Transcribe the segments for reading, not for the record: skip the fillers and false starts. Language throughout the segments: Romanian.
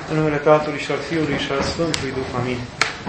În numele Tatălui și al Fiului și al Sfântului Duh. Amin.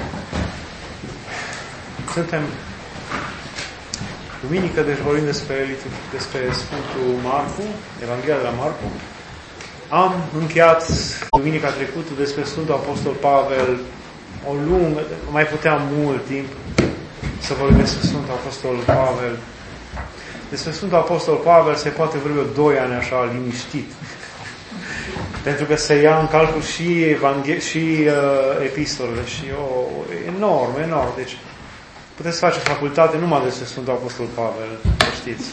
Suntem duminică, deci vorbim despre Sfântul Marcu, Evanghelia de la Marcu. Am încheiat duminica trecută despre Sfântul Apostol Pavel, o lungă, mai puteam mult timp să vorbim despre Sfântul Apostol Pavel. Despre Sfântul Apostol Pavel se poate vorbi 2 ani așa liniștit. Pentru că se ia în calcul și epistolele și enorm. Deci puteți face facultate numai despre Sfântul Apostol Pavel, știți.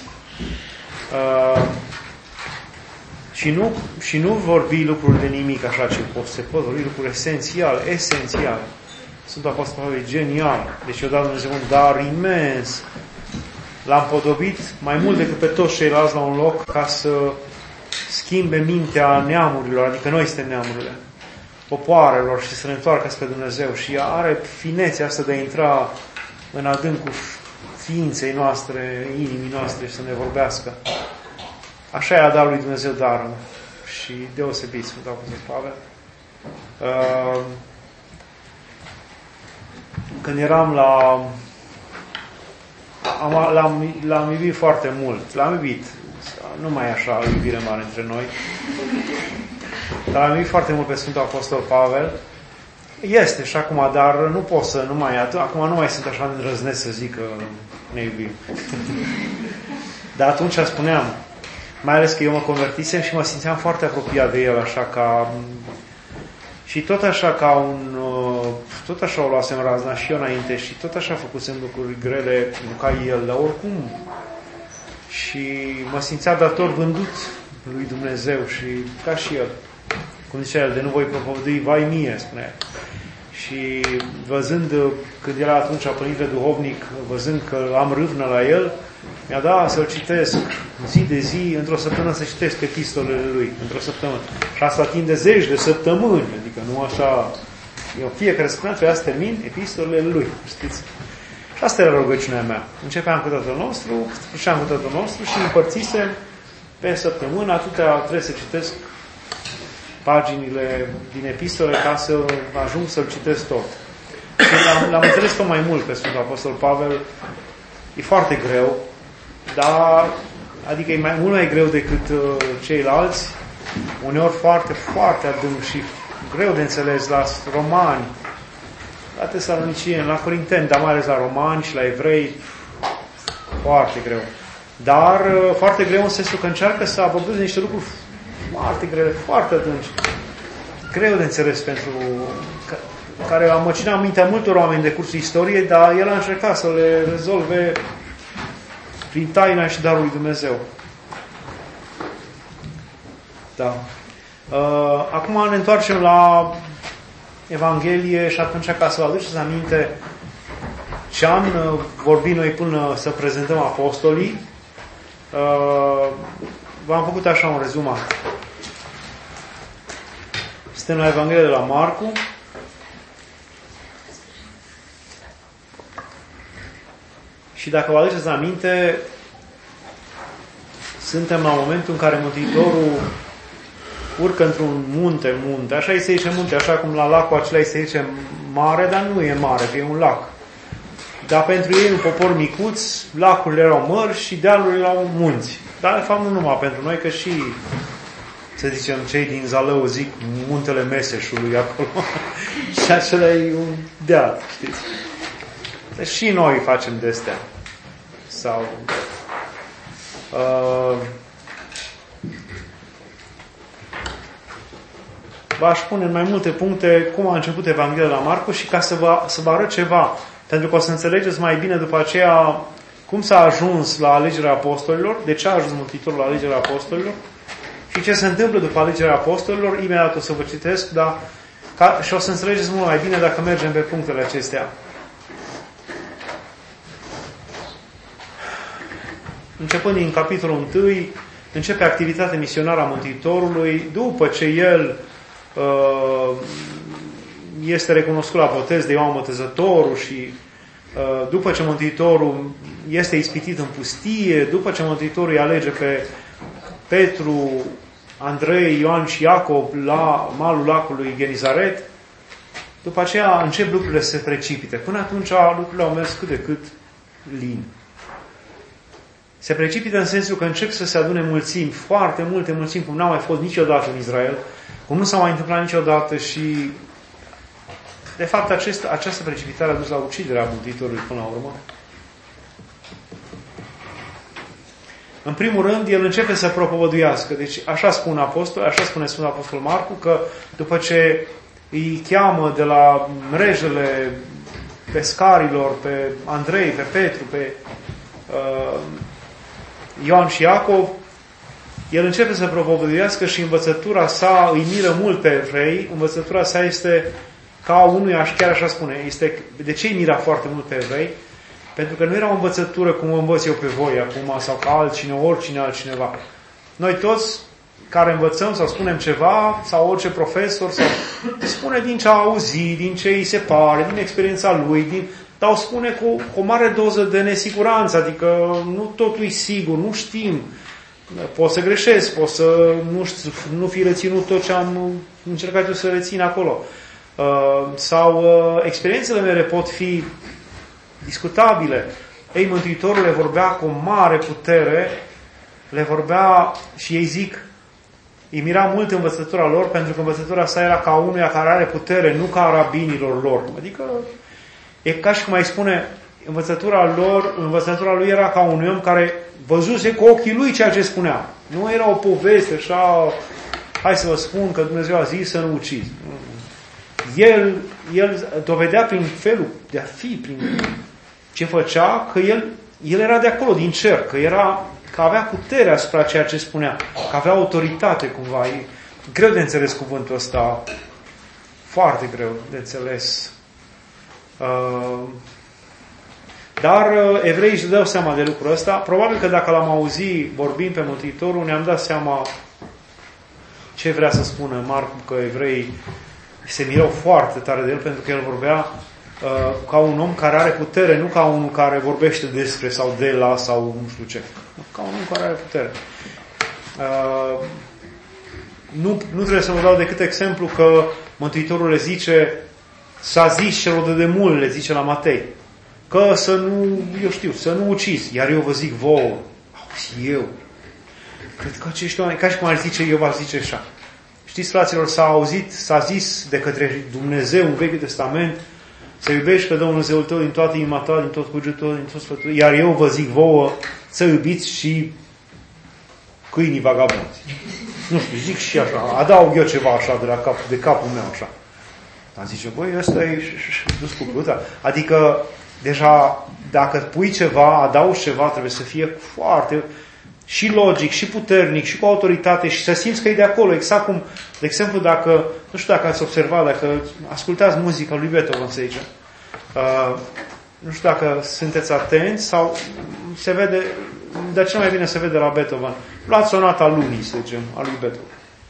Și nu vorbi lucruri de nimic așa, ci se pot vorbi lucruri esențiale. Sfântul Apostol Pavel e genial. Deci i-a dat Dumnezeu un dar imens. L-a împodobit mai mult decât pe toți ceilalți la un loc ca să schimbe mintea neamurilor, adică noi suntem neamurile, popoarelor, și să ne întoarcă spre Dumnezeu. Și are finețea asta de a intra în adâncul ființei noastre, inimii noastre și să ne vorbească. Așa i-a dat lui Dumnezeu darul și deosebit Sfântul Apostol Pavel. Când eram l-am iubit foarte mult. L-am iubit. Nu mai așa o iubire mare între noi. Dar l-am iubit foarte mult pe Sfântul Apostol Pavel. Este și acum, dar nu pot să, acum nu mai sunt așa îndrăznesc să zic că ne iubim. Dar atunci spuneam, mai ales că eu mă convertisem și mă simțeam foarte apropiat de el, așa ca... Și tot așa o luasem razna și eu înainte și tot așa făcusem lucruri grele, nu ca el, dar oricum. Și mă simțea dator vândut lui Dumnezeu și ca și el. Cum zicea el, de nu voi propovădui, vai mie, spunea. Și văzând, când era atunci părinte duhovnic, văzând că am râvnă la el, mi-a dat să-l citesc zi de zi, într-o săptămână să citesc epistolele lui, într-o săptămână. Și asta timp de 10 de săptămâni, adică nu așa... Eu fiecare săptămână trebuia să termin epistolele lui, știți? Și asta era rugăciunea mea. Începeam cu Tatăl nostru, sfârșeam cu Tatăl nostru și împărțisem pe săptămână, atâtea trebuie să citesc paginile din epistole ca să ajung să-l citesc tot. Și l-am înțeles tot mai mult pe Sfântul Apostol Pavel. E foarte greu, dar adică e mult mai greu decât ceilalți, uneori foarte, foarte adânc și greu de înțeles la romani, la tesalonicieni, la corinteni, dar mai ales la romani și la evrei, foarte greu. Dar foarte greu în sensul că încearcă să abordeze niște lucruri foarte grele, foarte adânci, greu de înțeles pentru care a măcinat mintea multor oameni de cursul istoriei, dar el a încercat să le rezolve prin taina și darul lui Dumnezeu. Da. Acum ne întoarcem la Evanghelie și atunci, ca să vă aduceți aminte ce am vorbit noi până să prezentăm apostolii, v-am făcut așa un rezumat. Suntem la Evanghelia de la Marcu. Și dacă vă aduceți aminte, suntem la momentul în care Mântuitorul urcă într-un munte, așa îi se zice munte, așa cum la lacul acela îi se zice mare, dar nu e mare, că e un lac. Dar pentru ei, un popor micuț, lacurile erau mări și dealurile erau munți. Dar, de fapt, nu numai pentru noi, că și, să zicem, cei din Zalău zic muntele Meseșului acolo. Și acela e un deal, știți? Deci și noi facem de-astea. Sau... v-aș pune în mai multe puncte cum a început Evanghelia la Marcu și ca să vă arăt ceva. Pentru că o să înțelegeți mai bine după aceea cum s-a ajuns la alegerea apostolilor, de ce a ajuns Mântuitorul la alegerea apostolilor și ce se întâmplă după alegerea apostolilor. Imediat o să vă citesc, dar și o să înțelegeți mult mai bine dacă mergem pe punctele acestea. Începând din capitolul 1, începe activitatea misionară a Mântuitorului, după ce el este recunoscut la botez de Ioan Botezătorul și după ce Mântuitorul este ispitit în pustie, după ce Mântuitorul îi alege pe Petru Andrei, Ioan și Iacov la malul lacului Genizaret, după aceea încep lucrurile să se precipite. Până atunci lucrurile au mers cât de cât lin. Se precipită în sensul că încep să se adune mulțimi, foarte multe mulțimi, cum n-au mai fost niciodată în Israel, cum nu s-a mai întâmplat niciodată și de fapt această precipitare a dus la uciderea Mântuitorului până la urmă. În primul rând, el începe să propovăduiască. Deci așa spune Sfântul Apostol Marcu, că după ce îi cheamă de la mrejele pescarilor, pe Andrei, pe Petru, pe Ioan și Iacov, el începe să propovăduiască și învățătura sa îi miră mult pe evrei. Învățătura sa este ca unuia, chiar așa spune, de ce îi mira foarte mult pe evrei? Pentru că nu era o învățătură cum o învăț eu pe voi acum sau ca oricine altcineva. Noi toți care învățăm sau spunem ceva, sau orice profesor, sau spune din ce a auzit, din ce îi se pare, din experiența lui, dar o spune cu o mare doză de nesiguranță, adică nu totul e sigur, nu știm. Poți să greșesc, poți să nu fi reținut tot ce am încercat eu să rețin acolo. Sau experiențele mele pot fi discutabile. Ei, Mântuitorul le vorbea cu mare putere, le vorbea și ei zic, îi mira mult învățătura lor, pentru că învățătura sa era ca unuia care are putere, nu ca a rabinilor lor. Adică, e ca și cum mai spune, învățătura lui era ca unui om care văzuse cu ochii lui ceea ce spunea. Nu era o poveste, așa, hai să vă spun că Dumnezeu a zis să nu ucizi. El dovedea prin felul de a fi, prin ce făcea, că el era de acolo, din cer, că avea putere asupra ceea ce spunea, că avea autoritate cumva. E greu de înțeles cuvântul ăsta, foarte greu de înțeles. Dar evreii își dau seama de lucrul ăsta. Probabil că dacă l-am auzit vorbind pe Mântuitorul, ne-am dat seama ce vrea să spună Marcu, că evreii se mirau foarte tare de el, pentru că el vorbea ca un om care are putere, nu ca unul care vorbește despre sau de la sau nu știu ce. Ca un om care are putere. Nu trebuie să vă dau decât exemplu că Mântuitorul le zice, s-a zis celor de demult, le zice la Matei, că să nu ucizi, iar eu vă zic vouă. Auzi, eu. Cred că acești oameni, ca și cum ar zice, eu v-aș zice așa. Știți, fraților, s-a zis de către Dumnezeu în Vechiul Testament să iubești pe Domnul Dumnezeul tău din toată inima ta, din tot cugetul tău, din tot sfătul, iar eu vă zic vouă să iubiți și câinii vagabonzi. Nu știu, zic și așa, adaug eu ceva așa de capul meu așa. Dar zice, băi, ăsta e dus cu pluta. Adică, deja, dacă pui ceva, adaugi ceva, trebuie să fie foarte și logic, și puternic, și cu autoritate și să simți că e de acolo. Exact cum, de exemplu, nu știu dacă ați observat, dacă ascultați muzica lui Beethoven, să zicem, nu știu dacă sunteți atenți sau se vede, dar cel mai bine se vede la Beethoven. Luați sonata lunii, să zicem, a lui Beethoven.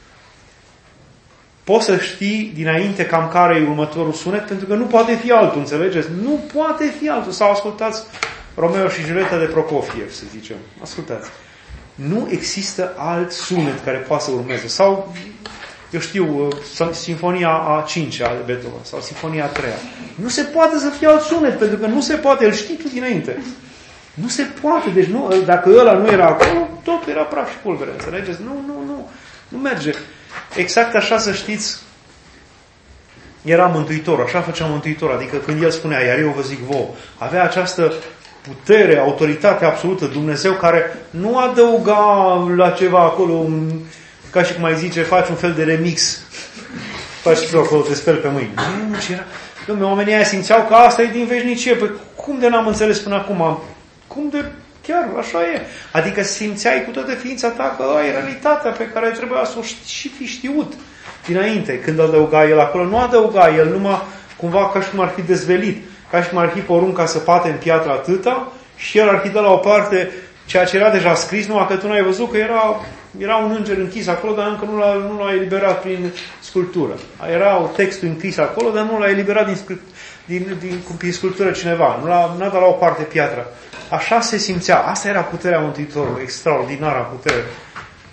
Poți să știi dinainte cam care e următorul sunet, pentru că nu poate fi altul, înțelegeți? Nu poate fi altul. Sau ascultați Romeo și Julieta de Prokofiev, să zicem. Ascultați. Nu există alt sunet care poate să urmeze. Sau, eu știu, Sinfonia a 5-a de Beethoven, sau Sinfonia a 3-a. Nu se poate să fie alt sunet, pentru că nu se poate, îl știi tu dinainte. Nu se poate, deci dacă ăla nu era acolo, tot era praf și pulbere, înțelegeți? Nu merge. Exact așa, să știți, era Mântuitor, așa făcea Mântuitor, adică când el spunea, iar eu vă zic vouă, avea această putere, autoritate absolută, Dumnezeu care nu adăuga la ceva acolo, ca și cum mai zice, faci un fel de remix, faci și tu acolo, te speli pe mâini. Nu, ce era? Dom'le, oamenii aia simțeau că asta e din veșnicie, păi cum de n-am înțeles până acum? Cum de... Chiar așa e. Adică simțeai cu toată ființa ta că e realitatea pe care trebuia să o și fi știut dinainte. Când adăuga el acolo, nu adăuga el numai cumva ca și cum ar fi dezvelit, ca și cum ar fi porunca să pate în piatră atâta și el ar fi dat la o parte ceea ce era deja scris, numai că tu n-ai văzut că era un înger închis acolo, dar încă nu l-a eliberat prin sculptură. Era textul închis acolo, dar nu l-a eliberat prin sculptură cineva. N-a dat la o parte piatra. Așa se simțea. Asta era puterea Mântuitorului, extraordinară putere.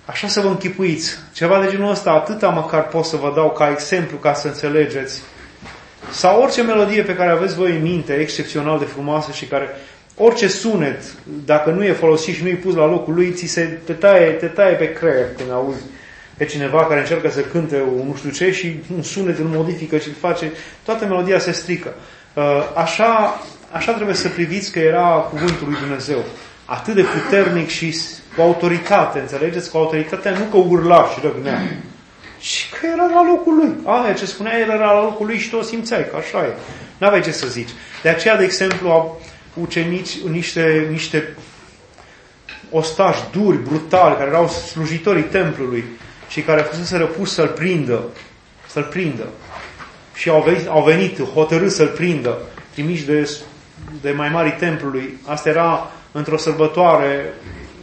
Așa să vă închipuiți. Ceva de genul ăsta, atâta măcar pot să vă dau ca exemplu, ca să înțelegeți. Sau orice melodie pe care aveți voi în minte, excepțional de frumoasă și care, orice sunet, dacă nu e folosit și nu e pus la locul lui, te taie pe creier când auzi pe cineva care încearcă să cânte un nu știu ce și un sunet îl modifică și îl face, toată melodia se strică. Așa trebuie să priviți că era cuvântul lui Dumnezeu. Atât de puternic și cu autoritate, înțelegeți? Cu autoritatea nu că urla și răgnea, și că era la locul lui. Aia ce spunea, el era la locul lui și tu o simțeai, că așa e. N-aveai ce să zici. De aceea, de exemplu, au ucenici niște ostași duri, brutali, care erau slujitorii templului și care fusese răpuși să-l prindă. Și au venit hotărâți să-l prindă, trimiși de mai mari templului. Asta era într-o sărbătoarea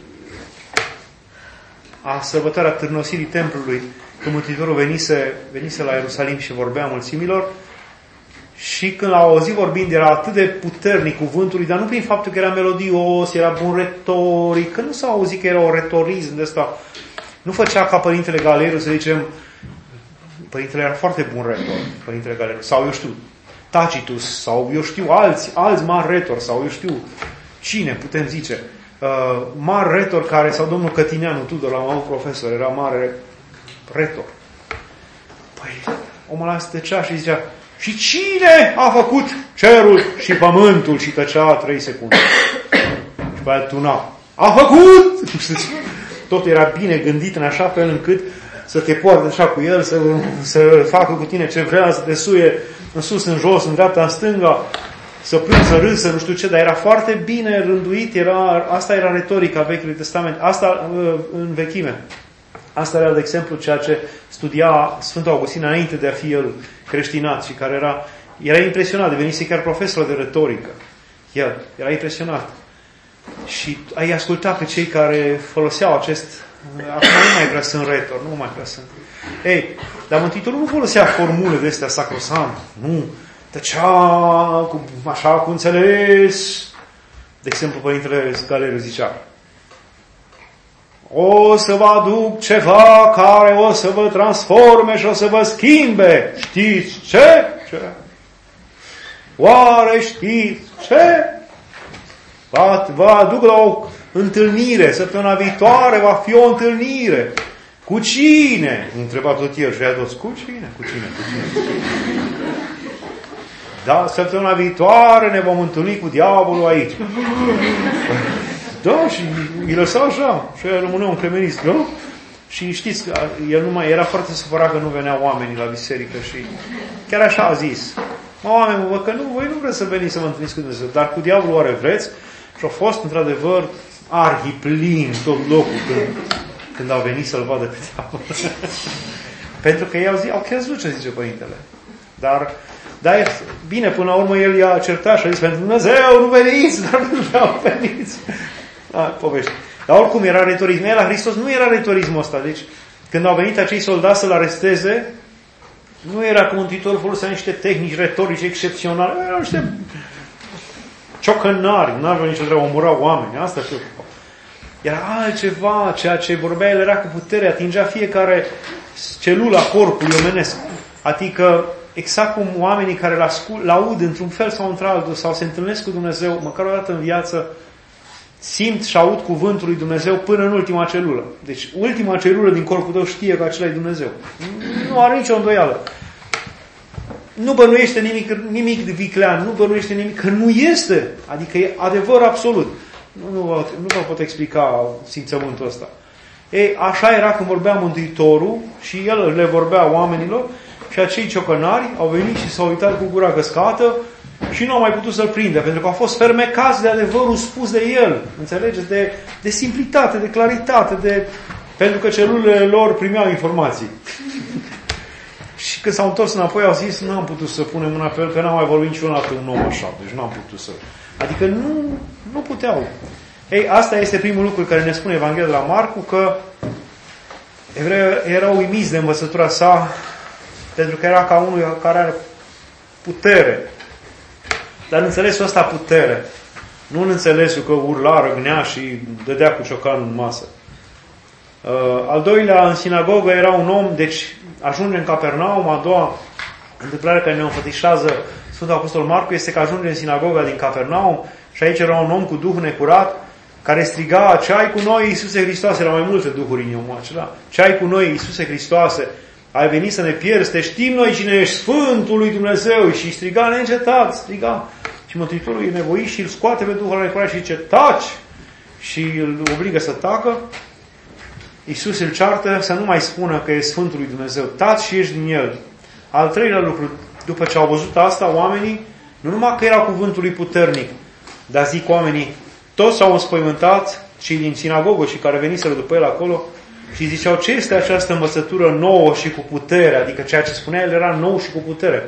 târnosirii templului, când Mântuitorul venise la Ierusalim și vorbea mulțimilor. Și când l-au auzit vorbind, era atât de puternic cuvântul lui, dar nu prin faptul că era melodios, era bun retoric, că nu s-a auzit că era o retorism de ăsta. Nu făcea ca Părintele Galeriu, să zicem, Părintele era foarte bun retor, Părintele Galeriu, sau eu știu, Tacitus, sau eu știu alți mari retori, sau eu știu cine, putem zice, mari retori care, sau domnul Cătineanu Tudor, l-am avut profesor, era mare retor. Păi, omul ăla stăcea și zicea, și cine a făcut cerul și pământul? Și tăcea 3 secunde. Și pe aia tuna. A făcut! Tot era bine gândit în așa fel încât să te poarte așa cu el, să facă cu tine ce vrea, să te suie în sus, în jos, în dreapta, în stânga, să plângă, să râsă, nu știu ce, dar era foarte bine rânduit, asta era retorica Vechiului Testament, asta în vechime. Asta era, de exemplu, ceea ce studia Sfântul Augustin înainte de a fi el creștinat și care era impresionat, devenise chiar profesor de retorică. El era impresionat. Și ai asculta pe cei care foloseau acest... Acum nu mai prea sunt retor, nu mai prea sunt. Ei, dar Mântuitorul nu folosea formule de astea sacrosante. Nu. Tăcea așa cu înțeles. De exemplu, Părintele Galeriu zicea, o să vă aduc ceva care o să vă transforme și o să vă schimbe. Știți ce? Oare știți ce? Vă aduc la o întâlnire. Săptămâna viitoare va fi o întâlnire. Cu cine? Întreba tot el și a dus. Cu cine? Da, săptămâna viitoare ne vom întâlni cu diavolul aici. Da, și îi lăsa așa. Și el rămânea un cremenist, da? Și știți, el nu mai era foarte supărat că nu veneau oamenii la biserică și chiar așa a zis. Oameni, că voi nu vreți să veniți să vă întâlniți cu Dumnezeu, dar cu diavolul oare vreți? Și a fost, într-adevăr, arhiplin tot locul când au venit să-l vadă pe diavol. Pentru că ei au crezut ce zice Părintele. Dar bine, până la urmă el i-a certat și a zis, pentru Dumnezeu, nu veniți, dar nu vreau veniți. Povești. Dar oricum era retorism. La Hristos nu era retorismul ăsta. Deci, când au venit acei soldați să-l aresteze, nu era că Mântuitorul folosea niște tehnici retorice excepționale. Erau niște ciocănari. Nu aveau nicio treabă, omorau oameni. Asta știu. Era altceva. Ceea ce vorbea el era cu putere. Atingea fiecare celulă a corpului omenesc. Adică, exact cum oamenii care l-aud într-un fel sau într-altul sau se întâlnesc cu Dumnezeu, măcar o dată în viață, simt și aud cuvântul lui Dumnezeu până în ultima celulă. Deci ultima celulă din corpul tău știe că acela e Dumnezeu. Nu are nicio îndoială. Nu bănuiește nimic de viclean, nu bănuiește nimic, că nu este. Adică e adevăr absolut. Nu vă pot explica simțământul ăsta. Ei, așa era când vorbea Mântuitorul și el le vorbea oamenilor și acei ciocănari au venit și s-au uitat cu gura căscată și nu au mai putut să-l prindă, pentru că au fost fermecați de adevărul spus de el. Înțelegeți? De simplitate, de claritate, pentru că celulele lor primeau informații. Și când s-au întors înapoi, au zis, n-am putut să punem mâna pe el, că n-am mai vorbit niciodată un om așa. Deci n-am putut să... Adică nu puteau. Ei, asta este primul lucru care ne spune Evanghelia de la Marcu, că evreii erau uimiți de învățătura sa, pentru că era ca unul care are putere. Dar în înțelesul ăsta putere. Nu în înțelesul că urla, răgnea și dădea cu ciocanul în masă. Al doilea, în sinagogă era un om, deci ajunge în Capernaum, a doua întâmplare care ne înfățișează Sfântul Apostol Marcu este că ajunge în sinagoga din Capernaum și aici era un om cu duh necurat care striga: ce ai cu noi, Iisuse Hristoase? Erau mai multe duhuri în omul acela. Ce ai cu noi, Iisuse Hristoase? Ai venit să ne pierzi? Te știm noi cine ești, Sfântul lui Dumnezeu. Și striga neîncetat, striga. Și Mântuitorul e nevoit și îl scoate pe duhul necurat și zice: taci! Și îl obligă să tacă. Iisus îl ceartă să nu mai spună că e Sfântul lui Dumnezeu. Taci și ești din el. Al treilea lucru, după ce au văzut asta, oamenii, nu numai că era cuvântul lui puternic, dar zic oamenii, toți s-au înspăimântat, cei din sinagogă și care veniseră după el acolo, și ziceau: ce este această învățătură nouă și cu putere? Adică ceea ce spunea el era nou și cu putere.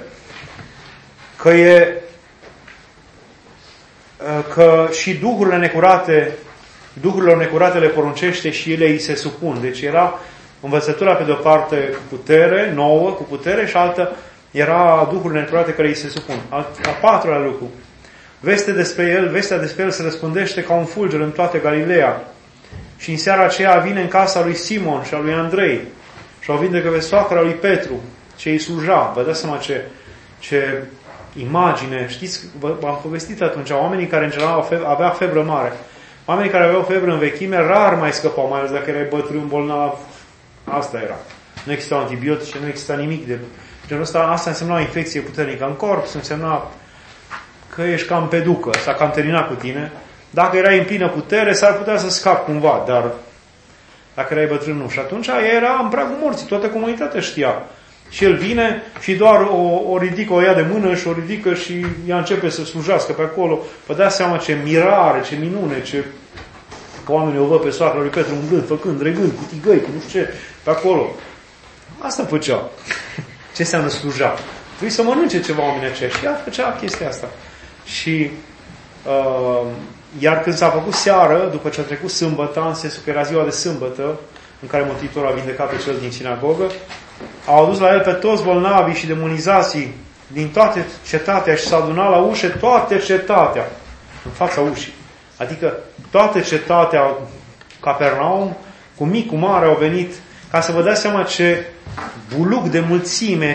Că și duhurilor necurate le poruncește și ele îi se supun. Deci era învățătura pe de o parte cu putere, nouă, cu putere, și alta era duhurile necurate care îi se supun. Al patrulea lucru. Vestea despre el se răspândește ca un fulger în toată Galileea. Și în seara aceea vine în casa lui Simon și a lui Andrei și o vindecă pe soacra lui Petru, ce îi sluja. Vă dați seama ce imagine. Știți, v-am povestit atunci, oamenii care în general avea febră mare. Oamenii care aveau febră în vechime rar mai scăpau, mai ales dacă erai bătrân, bolnav. Asta era. Nu exista antibiotice, nu exista nimic de genul ăsta. Asta însemna o infecție puternică în corp, însemna că ești cam pe ducă, s-a cam terminat cu tine. Dacă erai în plină putere, s-ar putea să scapi cumva, dar dacă erai bătrân, nu. Și atunci era în pragul morții, toată comunitatea știa. Și el vine și doar o ridică, o ia de mână și o ridică și ea începe să slujească pe acolo. Vă dați seama ce mirare, ce minune, că oamenii o văd pe soacra lui Petru umblând, făcând, regând, cu tigăi, cu nu știu ce, pe acolo. Asta făcea. Ce înseamnă sluja? Trebuie să mănânce ceva oamenii aceia. Și ea făcea chestia asta. Și iar când s-a făcut seară, după ce a trecut sâmbătă, în sensul că era ziua de sâmbătă, în care Mântuitorul a vindecat pe cel din sinagogă, au adus la el pe toți bolnavii și demonizații din toate cetatea și s-a adunat la ușă toată cetatea, în fața ușii. Adică toată cetatea Capernaum, cu mic, cu mare, au venit, ca să vă dați seama ce buluc de mulțime,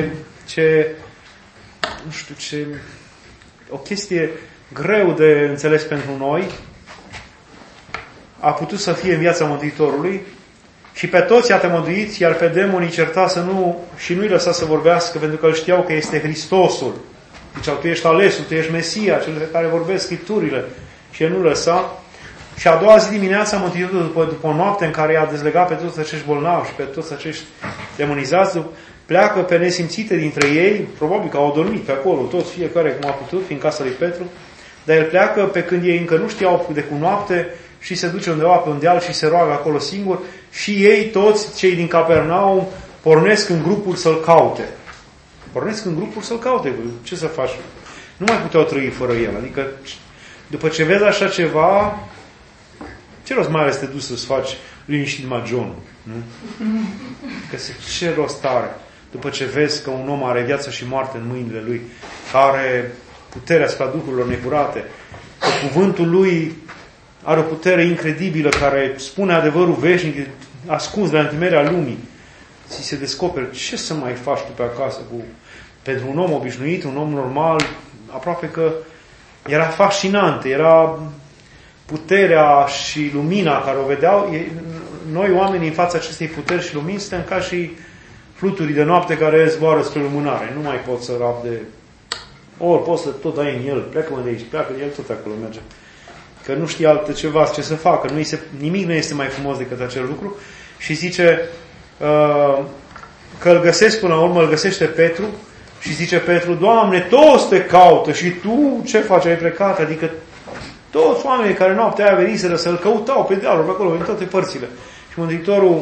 nu știu ce, o chestie greu de înțeles pentru noi, a putut să fie în viața Mântuitorului. Și pe toți i-a tămăduit, iar pe demonii certa și nu-i lăsa să vorbească, pentru că îl știau că este Hristosul. Ziceau: tu ești alesul, tu ești Mesia, cel pe care vorbesc Scripturile. Și el nu lăsa. Și a doua zi dimineața, Mântuitorul, după o noapte în care i-a dezlegat pe toți acești bolnavi și pe toți acești demonizați, pleacă pe nesimțite dintre ei, probabil că au dormit pe acolo, toți, fiecare cum a putut, fi în casa lui Petru, dar el pleacă pe când ei încă nu știau de cu noapte și se duce undeva pe un deal și se roagă acolo singur și ei, toți cei din Capernaum, pornesc în grupuri să-l caute. Pornesc în grupuri să-l caute. Ce să faci? Nu mai puteau trăi fără el. Adică, după ce vezi așa ceva, ce rost mai are să te duci să-ți faci liniștit magionul? Nu? Că ce rost are? După ce vezi că un om are viață și moarte în mâinile lui, care puterea asupra duhurilor necurate, că cuvântul lui are o putere incredibilă care spune adevărul veșnic ascuns de la întemeierea lumii. Ți se descoperi ce să mai faci tu pe acasă pentru un om obișnuit, un om normal, aproape că era fascinant, era puterea și lumina care o vedeau. Noi, oamenii, în fața acestei puteri și lumini, suntem ca și fluturii de noapte care zboară spre lumânare. Nu mai pot să rabde. Ori poți să tot dai în el, pleacă de aici, pleacă de el, tot acolo merge. Că nu știe altceva ce să facă. Nimic nu este mai frumos decât acel lucru. Și zice că îl găsesc până la urmă, îl găsește Petru și zice Petru: Doamne, toți te caută și tu ce faci? Ai plecat? Adică toți oamenii care noaptea aia veniseră să-l căutau pe dealuri, pe acolo, în toate părțile. Și Mântuitorul,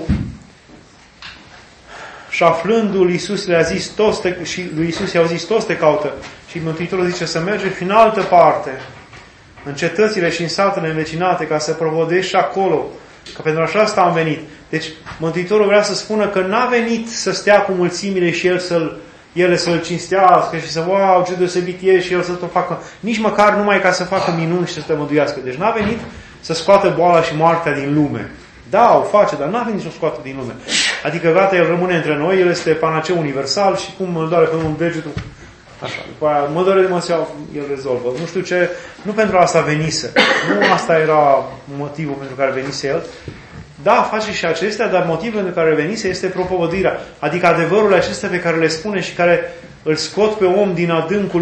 și aflându-l, Iisus le-a zis, și lui Iisus i-au zis: toți te caută. Și Mântuitorul zice să mergem în altă parte, în cetățile și în satele învecinate, ca să propovăduiești și acolo. Că pentru așa asta am venit. Deci Mântuitorul vrea să spună că n-a venit să stea cu mulțimile și ele să-l cinstească și să, wow, ce deosebit e, și el să tot facă, nici măcar numai ca să facă minuni și să tămăduiască. Deci n-a venit să scoată boala și moartea din lume. Da, o face, dar n-a venit să o scoată din lume. Adică, gata, el rămâne între noi, el este panaceu universal și cum îl doare pe un degetul, așa, după aia, mă doare de măseau, el rezolvă. Nu știu ce, nu pentru asta venise. Nu asta era motivul pentru care venise el. Da, face și acestea, dar motivul pentru care venise este propovăduirea. Adică adevărurile acestea pe care le spune și care îl scot pe om din adâncul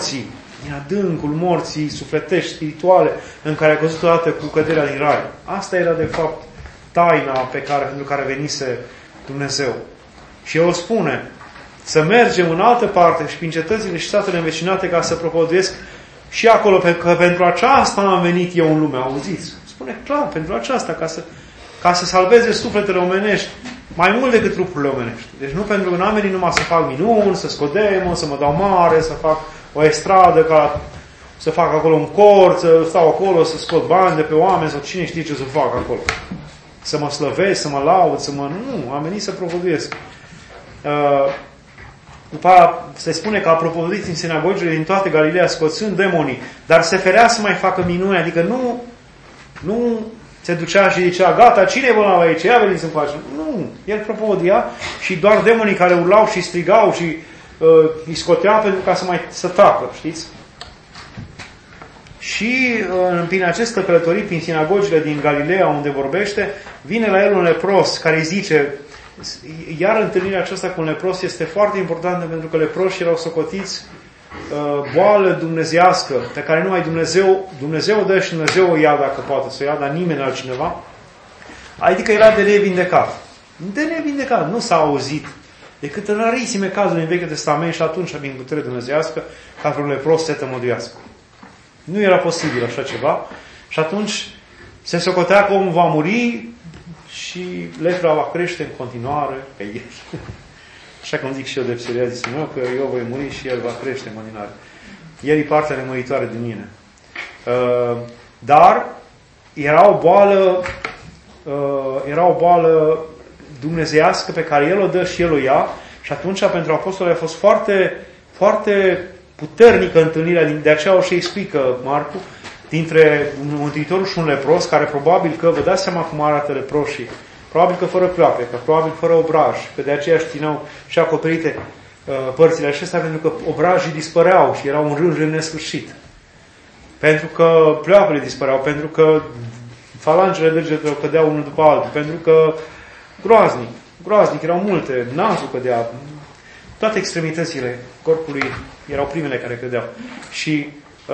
morții sufletești, spirituale, în care a căzut odată cu căderea din rai. Asta era, de fapt, taina pentru care venise Dumnezeu. Și el o spune, să mergem în altă parte și prin cetățile și statele învecinate ca să propovăduiesc și acolo, că pentru aceasta am venit eu în lume. Auziți? Spune clar, pentru aceasta, ca să salveze sufletele omenești, mai mult decât trupurile omenești. Deci nu pentru că n-am venit numai să fac minuni, să scot demon, să mă dau mare, să fac o estradă, să fac acolo un cort, să stau acolo, să scot bani de pe oameni sau cine știe ce să fac acolo. Să mă slăvesc, să mă laud, Nu, am venit să propovăduiesc. După aia se spune că a propovăduit în sinagogile din toate Galileea scoțând demonii, dar se ferea să mai facă minuni, adică nu se ducea și zicea, gata, cine e bolnav aici? Ia veniți să-mi facem. Nu, el propovăduia și doar demonii care urlau și strigau și îi scotea pentru ca să tacă, știți? Și prin aceste călătorii, prin sinagogile din Galileea, unde vorbește, vine la el un lepros care îi zice, iar întâlnirea aceasta cu un lepros este foarte importantă pentru că leproșii erau socotiți boală dumnezeiască, pe care numai Dumnezeu o dă și Dumnezeu o ia dacă poate să o ia, dar nimeni altcineva. Adică era de nevindecat. De nevindecat. Nu s-a auzit decât în rarisime cazuri în Vechiul Testament și atunci prin putere dumnezeiască ca vreun lepros să se tămăduiască. Nu era posibil așa ceva și atunci se socotea că omul va muri și lepra va crește în continuare pe el. Așa cum zic și eu de psoriazis meu, că eu voi muri și el va crește în continuare. El e partea nemuritoare din mine. Dar era o boală dumnezeiască pe care el o dă și el o ia și atunci pentru apostoli a fost foarte, foarte puternică întâlnirea, de aceea o și explică Marcu, dintre un mântuitor și un lepros, care probabil că, vă dați seama cum arată leproșii, probabil că fără pleoape, că probabil fără obraj, că de aceea țineau și acoperite părțile acestea, pentru că obrajii dispăreau și erau un rând nesfârșit. Pentru că pleoapele dispăreau, pentru că falangele degetelor cădeau unul după altul, pentru că groaznic, erau multe, nasul cădea, toate extremitățile corpului erau primele care cădeau. Și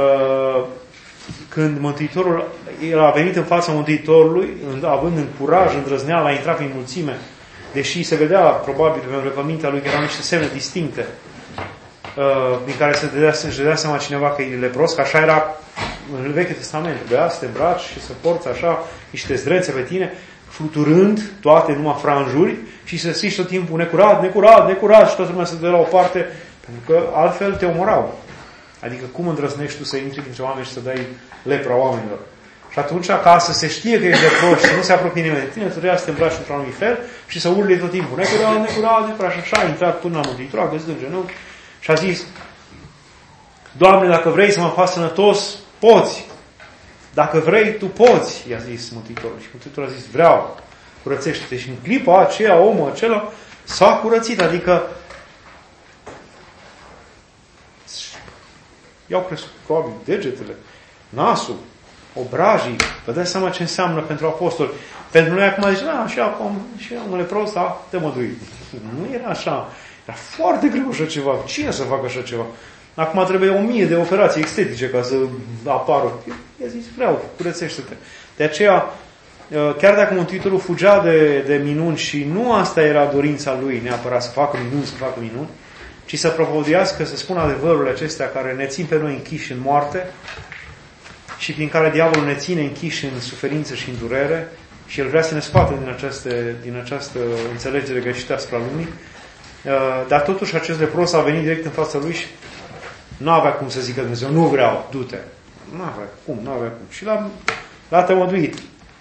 când Mântuitorul, el a venit în fața Mântuitorului, având în curaj, îndrăzneală, a intrat prin mulțime, deși se vedea, probabil, pe răpămintea lui, că erau niște semne distincte, din care se dădea seama cineva că e lepros, că așa era în Vechiul Testament. Trebuia să te îmbraci și să porți așa niște zdrențe pe tine, fluturând toate numai franjuri și să zici tot timpul necurat și toată lumea să te dă la o parte, pentru că altfel te omorau. Adică cum îndrăznești tu să intri printre oameni și să dai lepra oamenilor? Și atunci, ca să se știe că ești lepros și nu se apropie nimeni de tine, trebuia să te îmbraci într-un anumit fel și să urli tot timpul. Necurat. Și așa a intrat până la Mântuitor, a găsit în genunchi și a zis, Doamne, dacă vrei să mă faci sănătos, poți. Dacă vrei, tu poți, i-a zis Mântuitorul. Și Mântuitorul a zis, vreau, curățește-te. Și în clipa aceea, omul acela s-a curățit, adică i-au crescut probabil degetele, nasul, obrajii. Vă dați seama ce înseamnă pentru apostoli. Pentru noi acum zice, și acum, și un lepros, te măduit. Nu era așa. Era foarte greu așa ceva. Cine să facă așa ceva? Acum trebuie 1000 de operații estetice ca să apară. I-a zis, vreau, curățește-te. De aceea, chiar dacă Mântuitorul fugea de minuni și nu asta era dorința lui neapărat să facă minuni, ci să propovăduiască, să spună adevărurile acestea care ne țin pe noi închiși în moarte și prin care diavolul ne ține închiși în suferință și în durere și el vrea să ne scoată din această înțelegere greșită asupra lumii. Dar totuși acest lepros a venit direct în fața lui și nu avea cum să zică Dumnezeu, nu vreau, du-te. Nu avea cum. Și l-a tămăduit.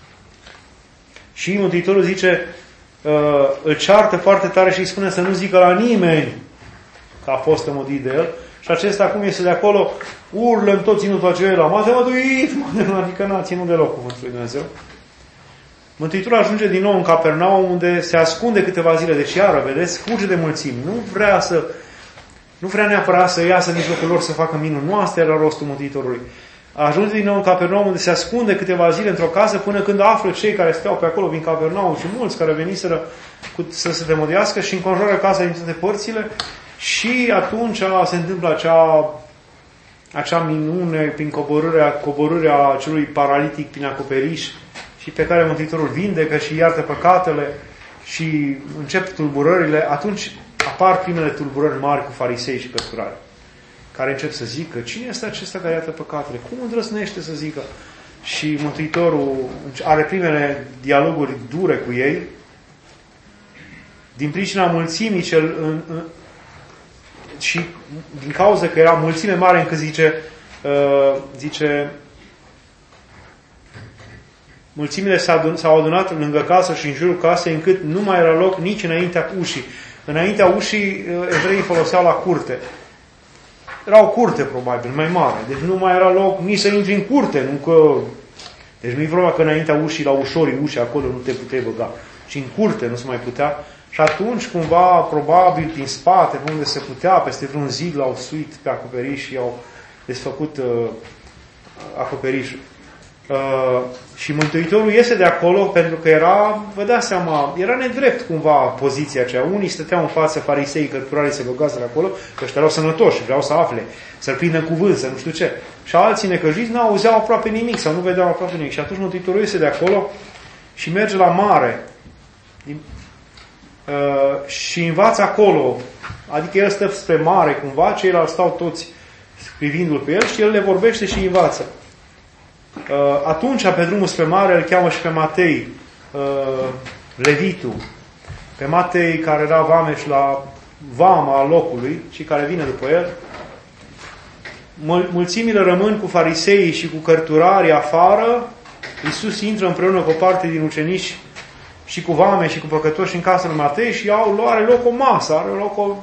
Și Mântuitorul zice, îl ceartă foarte tare și îi spune să nu zică la nimeni că a fost tămăduit de el. Și acesta acum iese de acolo, urlă în tot ținutul acela, m-a tămăduit, adică n-a ținut deloc cuvântul lui Dumnezeu. Mântuitorul ajunge din nou în Capernaum, unde se ascunde câteva zile. Deci iară, vedeți, fuge de mulțimi. Nu vrea neapărat să iasă în mijlocul lor să facă minuni. Nu asta era rostul Mântuitorului. Ajunge din nou în Capernaum, unde se ascunde câteva zile într-o casă, până când află cei care stau pe acolo din Capernaum și mulți care veniseră să se demodească și înconjoară casa din toate părțile. Și atunci se întâmplă acea minune prin coborârea celui paralitic prin acoperiș și pe care Mântuitorul vindecă și iartă păcatele și încep tulburările. Atunci apar primele tulburări mari cu farisei și cărturari, care încep să zică: cine este acesta care iartă păcatele? Cum îndrăznește să zică? Și Mântuitorul are primele dialoguri dure cu ei din pricina mulțimii și din cauza că era mulțime mare, încât zice mulțimile s-au adunat lângă casă și în jurul casei, încât nu mai era loc nici înaintea ușii. Înaintea ușii evreii foloseau la curte. Era o curte, probabil, mai mare. Deci nu mai era loc nici să intri în curte. Deci nu-i vorba că înaintea ușii, la ușorii ușii, acolo nu te puteai băga. Și în curte nu se mai putea. Și atunci, cumva, probabil, prin spate, pe unde se putea, peste vreun zid, l-au suit pe acoperiș și i-au desfăcut acoperișul. Și Mântuitorul iese de acolo pentru că vă dați seama, era nedrept cumva poziția aceea. Unii stăteau în față, farisei, cărturarii se băgaseră acolo, că ăștia erau sănătoși, vreau să afle, să-l prindă în cuvânt, să nu știu ce. Și alții necăjiți n-auzeau aproape nimic sau nu vedeau aproape nimic. Și atunci Mântuitorul iese de acolo și merge la mare și învață acolo. Adică el stă spre mare cumva, ceilalți stau toți privindu-l pe el și el le vorbește și învață. Atunci, pe drumul spre mare, îl cheamă și pe Matei, levitul. Pe Matei, care era vameș la vama locului și care vine după el. Mulțimile rămân cu fariseii și cu cărturarii afară. Iisus intră împreună cu o parte din ucenici și cu vame și cu păcătoși în casa lui Matei și are loc o masă, are loc o...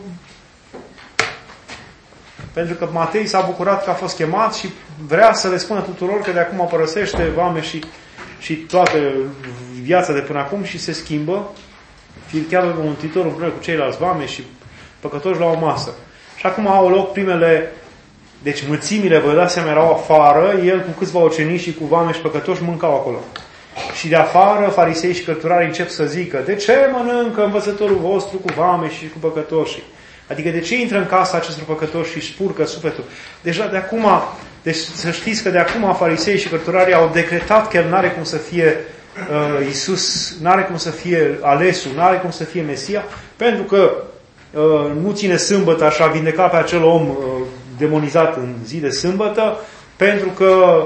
Pentru că Matei s-a bucurat că a fost chemat și vrea să le spună tuturor că de acum părăsește vame și toată viața de până acum și se schimbă. Și chiar după Mântuitorul împreună cu ceilalți vame și păcătoși la o masă. Și acum au loc primele... Deci mulțimile, vă dați seama, erau afară, el cu câțiva ucenici și cu vame și păcătoși mâncau acolo. Și de afară, farisei și cărturarii încep să zică: de ce mănâncă învățătorul vostru cu vame și cu păcătoșii? Adică de ce intră în casa acestor păcătoși și spurcă sufletul? Deja de acum, deci să știți că de acum farisei și cărturarii au decretat că el n-are cum să fie Iisus, n-are cum să fie alesul, n-are cum să fie Mesia, pentru că nu ține sâmbătă, așa vindeca pe acel om demonizat în zi de sâmbătă, pentru că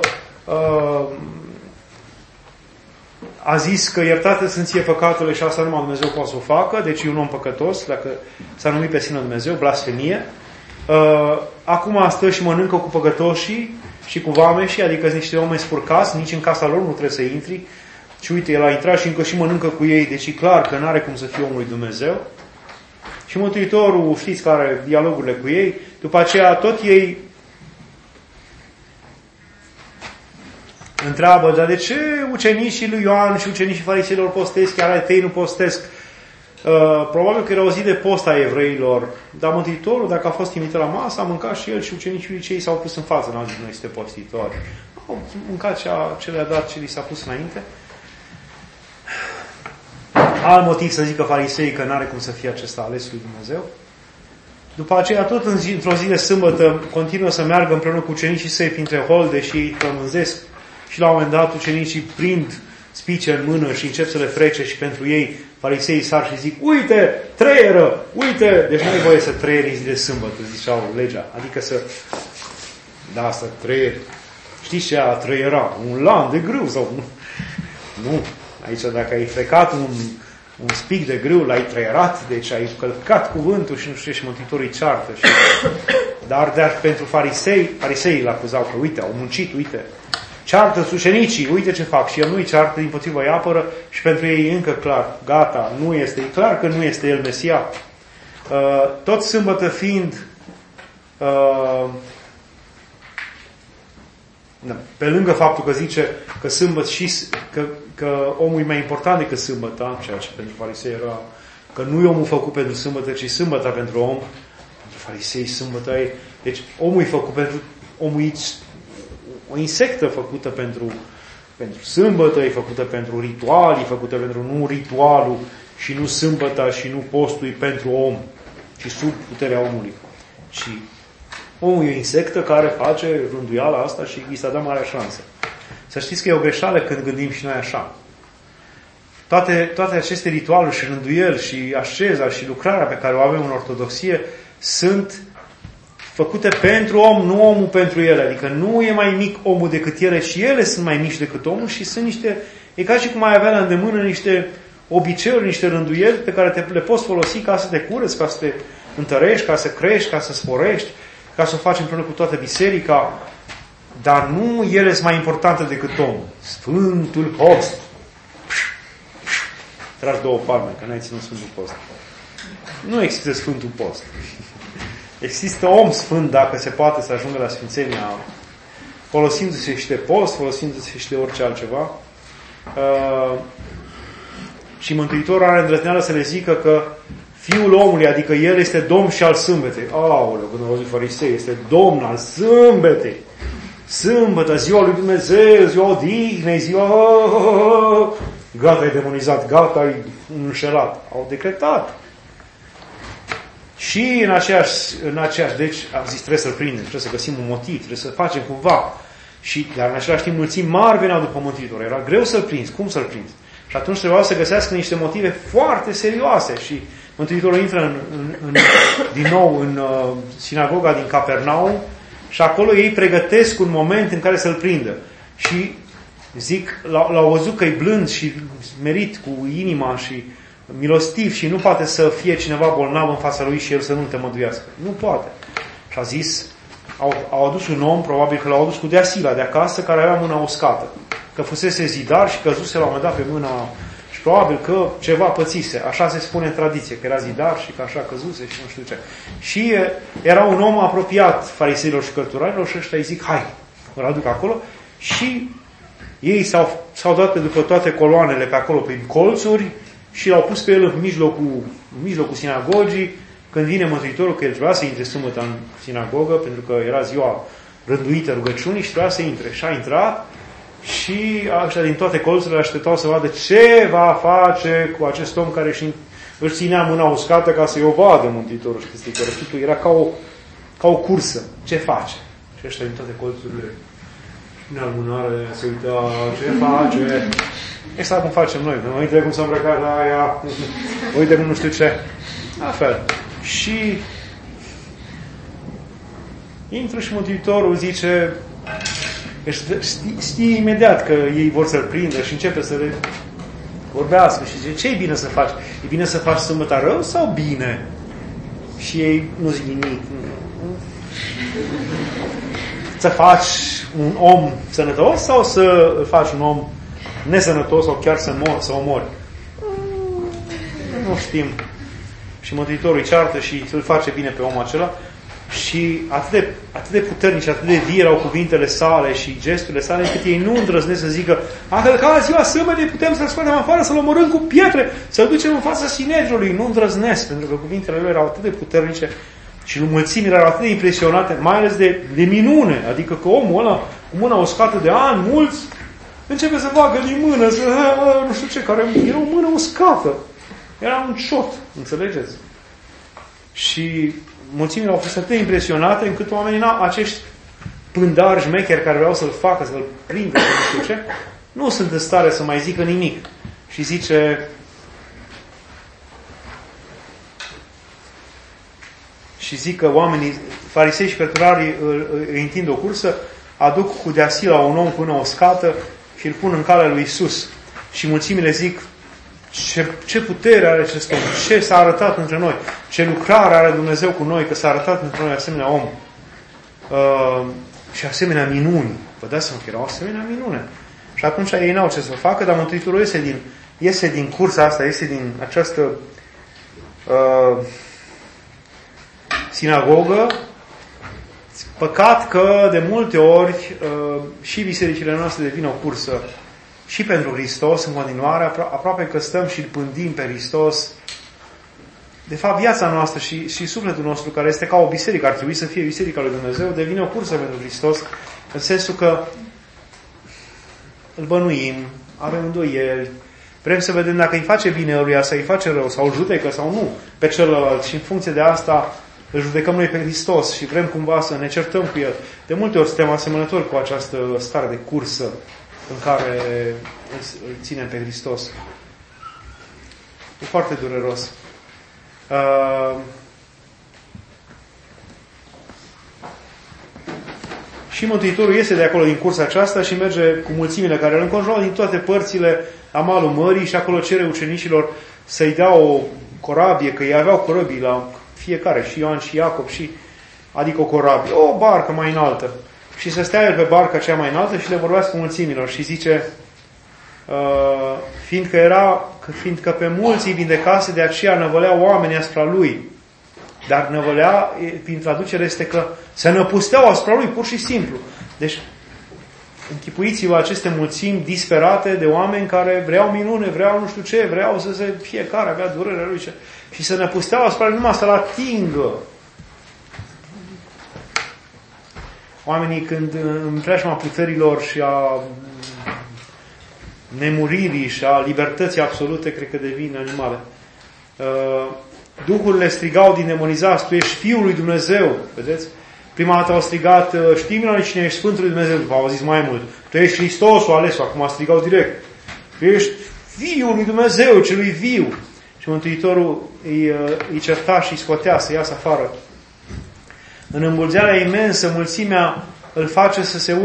a zis că iertate sunt ție păcatele și asta numai Dumnezeu poate să o facă, deci e un om păcătos, dacă s-a numit pe sine Dumnezeu, blasfemie. Acum stă și mănâncă cu păcătoșii și cu vameșii, adică sunt niște oameni spurcați, nici în casa lor nu trebuie să intri. Și uite, el a intrat și încă și mănâncă cu ei, deci e clar că n-are cum să fie omul lui Dumnezeu. Și Mântuitorul, știți care are dialogurile cu ei, după aceea tot ei întreabă: dar de ce ucenicii lui Ioan și ucenicii fariseilor postesc, chiar ai tăi nu postesc? Probabil că era o zi de post a evreilor, dar Mântuitorul, dacă a fost invitat la masă, a mâncat și el și ucenicii cei s-au pus în față, n-au zis noi este postitori. Au mâncat ce le-a dat, ce li s-a pus înainte. Alt motiv să zică farisei că n-are cum să fie acesta ales lui Dumnezeu. După aceea, tot într-o zi de sâmbătă, continuă să meargă împreună cu ucenicii săi printre holde și ei plămânzesc. Și la un moment dat, ucenicii prind spice în mână și încep să le frece și pentru ei fariseii sar și zic: uite, treieră, uite! Deci nu e voie să treieri zi de sâmbătă, ziceau legea. Adică să treieri. Știți ce a treiera? Un lan de grâu sau nu. Aici dacă ai frecat un spic de grâu, l-ai treierat, deci ai călcat cuvântul și nu știu ce, și Mântuitorul îi ceartă. Dar pentru farisei îl acuzau că uite, au muncit, uite, ceartă-ți ucenicii, uite ce fac. Și el nu-i ceartă, dimpotrivă îi apără și pentru ei încă clar, gata, e clar că nu este el Mesia. Tot sâmbătă fiind, Da. Pe lângă faptul că zice că sâmbătă că omul e mai important decât sâmbăta, ceea ce pentru farisei era că nu e omul făcut pentru sâmbătă, ci sâmbăta pentru om. Pentru farisei sâmbăta e... Deci omul e făcut pentru... Omul e o insectă făcută pentru sâmbătă, e făcută pentru ritual, e făcută pentru nu ritualul și nu sâmbăta și nu postul e pentru om, ci sub puterea omului. Și omul e o insectă care face rânduiala asta și i s-a dat mare șansă. Să știți că e o greșeală când gândim și noi așa. Toate aceste ritualuri și rânduieli și asceza și lucrarea pe care o avem în ortodoxie sunt făcute pentru om, nu omul pentru ele. Adică nu e mai mic omul decât ele și ele sunt mai mici decât omul și sunt niște... E ca și cum ai avea la îndemână niște obiceiuri, niște rânduieli pe care le poți folosi ca să te curăți, ca să te întărești, ca să crești, ca să sporești, ca să o faci împreună cu toată biserica. Dar nu ele sunt mai importante decât omul. Sfântul Post. Tragi 2 palme, că n-ai ținut Sfântul Post. Nu există Sfântul Post. Există om sfânt dacă se poate să ajungă la sfințenia folosindu-se și de post, folosindu-se și de orice altceva. Și Mântuitorul are îndrăzneală să le zică că Fiul omului, adică El este Domn și al sâmbetei. Aoleu, când au zis farisei, este Domn al sâmbetei. Sâmbătă, ziua lui Dumnezeu, ziua odihnei, ziua... Gata, e demonizat, gata, e înșelat. Au decretat. Și în aceeași, deci, am zis, trebuie să-l prindem, trebuie să găsim un motiv, trebuie să facem cumva. Dar în același timp, mulțimi mari veneau după Mântuitor. Era greu să-l prinzi. Cum să-l prinzi? Și atunci trebuia să găsească niște motive foarte serioase. Și Mântuitorul intră din nou în sinagoga din Capernaum și acolo ei pregătesc un moment în care să-l prindă. Și zic, l-au văzut că e blând și smerit cu inima și milostiv și nu poate să fie cineva bolnav în fața lui și el să nu-l tămăduiască. Nu poate. Și a zis, au adus un om, probabil că l-au adus cu Deasila de acasă, care avea mâna uscată. Că fusese zidar și căzuse la un moment dat pe mâna și probabil că ceva pățise. Așa se spune în tradiție, că era zidar și că așa căzuse și nu știu ce. Și era un om apropiat fariseilor și cărturarilor și ăștia îi zic, hai, îl aduc acolo. Și ei s-au dat pe după toate coloanele pe acolo, pe colțuri, și l-au pus pe el în mijlocul sinagogii, când vine Mântuitorul, că el trebuia să intre sâmbătă în sinagogă, pentru că era ziua rânduită rugăciunii și trebuia să intre. Și a intrat și ăștia din toate colțurile așteptau să vadă ce va face cu acest om care își ținea mâna uscată ca să-i o vadă Mântuitorul. Știți că răpitul era ca o cursă. Ce face? Și ăștia din toate colțurile în almânare se uita, ce face? Exact cum facem noi. Uite cum s-a îmbrăcat la aia, uite cum nu știu ce. La fel. Și intră și Mântuitorul zice, știi imediat că ei vor să-l prindă și începe să le vorbească și zice, ce e bine să faci? E bine să faci sâmbăta rău sau bine? Și ei nu zic nimic. Să faci un om sănătos sau să faci un om nesănătos sau chiar să omori? Nu știm. Și Mântuitorul îi ceartă și îl face bine pe omul acela. Și atât de puternici, atât de vii erau cuvintele sale și gesturile sale, încât ei nu îndrăznesc să zică, a călcat ziua sâmbătei, putem să-l scoatem afară, să-l omorâm cu pietre, să-l ducem în fața Sinedriului. Nu îndrăznesc, pentru că cuvintele lui erau atât de puternice și mulțimile erau atât de impresionate, mai ales de minune. Adică că omul ăla, cu mâna uscată de ani, mulți, începe să bagă din mână, nu știu ce, care era o mână uscată. Era un ciot, înțelegeți? Și mulțimile au fost atât de impresionate încât oamenii acești pândari șmecheri care vreau să-l facă, să-l prindă, nu știu ce, nu sunt în stare să mai zică nimic. Și zice, zic că oamenii, farisei și cărturarii îi întind o cursă, aduc cu Deasila un om cu o scată și îl pun în calea lui Iisus. Și mulțimile zic, ce putere are acest om, ce s-a arătat între noi, ce lucrare are Dumnezeu cu noi, că s-a arătat între noi asemenea om. Și asemenea minuni. Vă dați seama că erau asemenea minune. Și atunci ei n-au ce să facă, dar Mântuitorul iese din cursa asta, iese din această sinagogă, Păcat că de multe ori și bisericile noastre devin o cursă și pentru Hristos în continuare, aproape că stăm și îl pândim pe Hristos. De fapt, viața noastră și sufletul nostru, care este ca o biserică, ar trebui să fie biserica lui Dumnezeu, devine o cursă pentru Hristos, în sensul că îl bănuim, avem îndoieli, vrem să vedem dacă îi face bine ăluia, să îi face rău, sau îl judecă sau nu pe celălalt, și în funcție de asta îl judecăm noi pe Hristos și vrem cumva să ne certăm cu El. De multe ori suntem asemănători cu această stare de cursă în care îl ținem pe Hristos. E foarte dureros. Și Mântuitorul iese de acolo din cursa aceasta și merge cu mulțimile care îl înconjoară din toate părțile la malul mării și acolo cere ucenicilor să-i dea o corabie, că ei aveau corăbii la fiecare, și Ioan și Iacob, adică o corabie, o barcă mai înaltă. Și să stea el pe barca cea mai înaltă și le vorbească mulțimilor și zice, fiindcă pe mulți îi vindecase, de aceea năvălea oamenii asupra lui. Dar năvălea, prin traducere, este că se năpusteau asupra lui, pur și simplu. Deci, închipuiți-vă aceste mulțimi disperate de oameni care vreau minune, vreau nu știu ce, vreau să se... Fiecare avea durerea lui. Și se năpusteau asupra lui numai să-l atingă. Oamenii, când în preajma puterilor și a nemuririi și a libertății absolute, cred că devin animale. Duhurile strigau din demonizat, tu ești Fiul lui Dumnezeu, vedeți? Prima dată au strigat, știm noi cine ești Sfântul lui Dumnezeu, după au zis mai mult, tu ești Hristosul alesul, acum strigau direct, tu ești Fiul lui Dumnezeu, celui viu. Și Mântuitorul îi certa și îi scotea să iasă afară. În îmbulzearea imensă, mulțimea îl face să se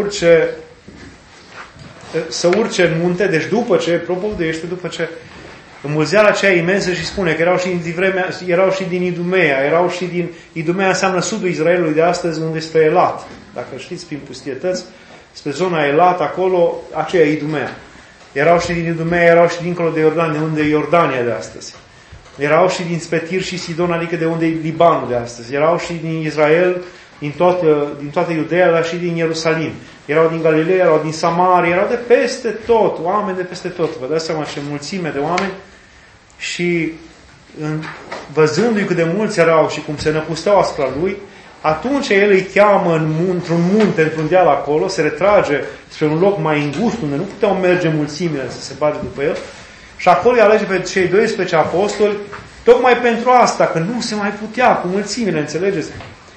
urce în munte, deci după ce propovăduiește, după ce îmbulzearea aceea imensă, și spune că erau și din Idumea, Idumea înseamnă sudul Israelului de astăzi, unde este Elat. Dacă știți, prin pustietăți, spre zona Elat, acolo, aceea e Idumea. Erau și din Idumea, erau și dincolo de Iordan, de unde e Iordania de astăzi. Erau și din Spetir și Sidon, adică de unde e Libanul de astăzi. Erau și din Israel, din toată Iudeea, dar și din Ierusalim. Erau din Galileea, erau din Samaria, erau de peste tot, oameni de peste tot. Vă dați seama ce mulțime de oameni. Și văzându-i cât de mulți erau și cum se năpusteau asupra lui, atunci el îi cheamă într-un munte, într-un deal acolo, se retrage spre un loc mai îngust, unde nu puteau merge mulțimile să se bage după el, și acolo îi alege pe cei 12 apostoli, tocmai pentru asta, că nu se mai putea cu mulțimile, înțelegeți?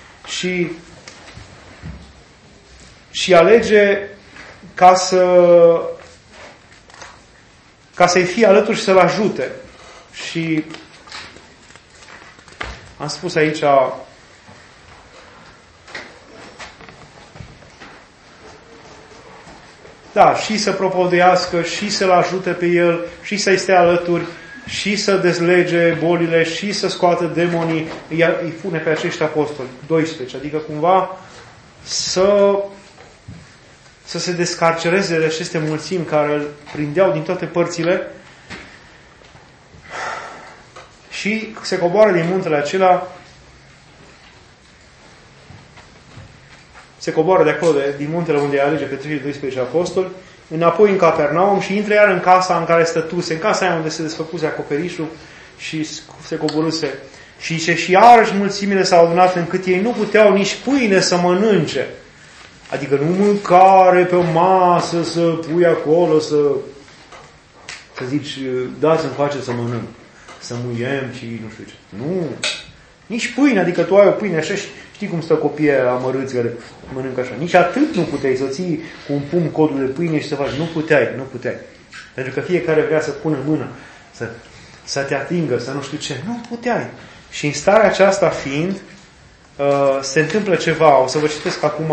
Și alege ca să-i fie alături și să-l ajute. Și am spus aici, da, și să propovăduiască, și să-l ajute pe el, și să-i stea alături, și să dezlege bolile, și să scoată demonii, îi pune pe acești apostoli, 12, adică cumva să se descarcereze de aceste mulțimi care îl prindeau din toate părțile, și se coboară din muntele acela, se coboară de acolo, din muntele unde îi alege pe 12 apostoli, înapoi în Capernaum și intră iar în casa în care stătuse, în casa aia unde se desfăcuse acoperișul și se coborâse. Și zice, și iarăși mulțimile s-au adunat încât ei nu puteau nici pâine să mănânce. Adică nu mâncare pe o masă, să pui acolo, să zici, dați-mi face să mănânc, să muiem și nu știu ce. Nu! Nici pâine, adică tu ai o pâine așa și știi cum stă copiii amărâți care mănâncă așa. Nici atât nu puteai să ții cu un pumn codul de pâine și să faci. Nu puteai. Pentru că fiecare vrea să pună mâna, să te atingă, să nu știu ce. Nu puteai. Și în starea aceasta fiind, se întâmplă ceva. O să vă citesc acum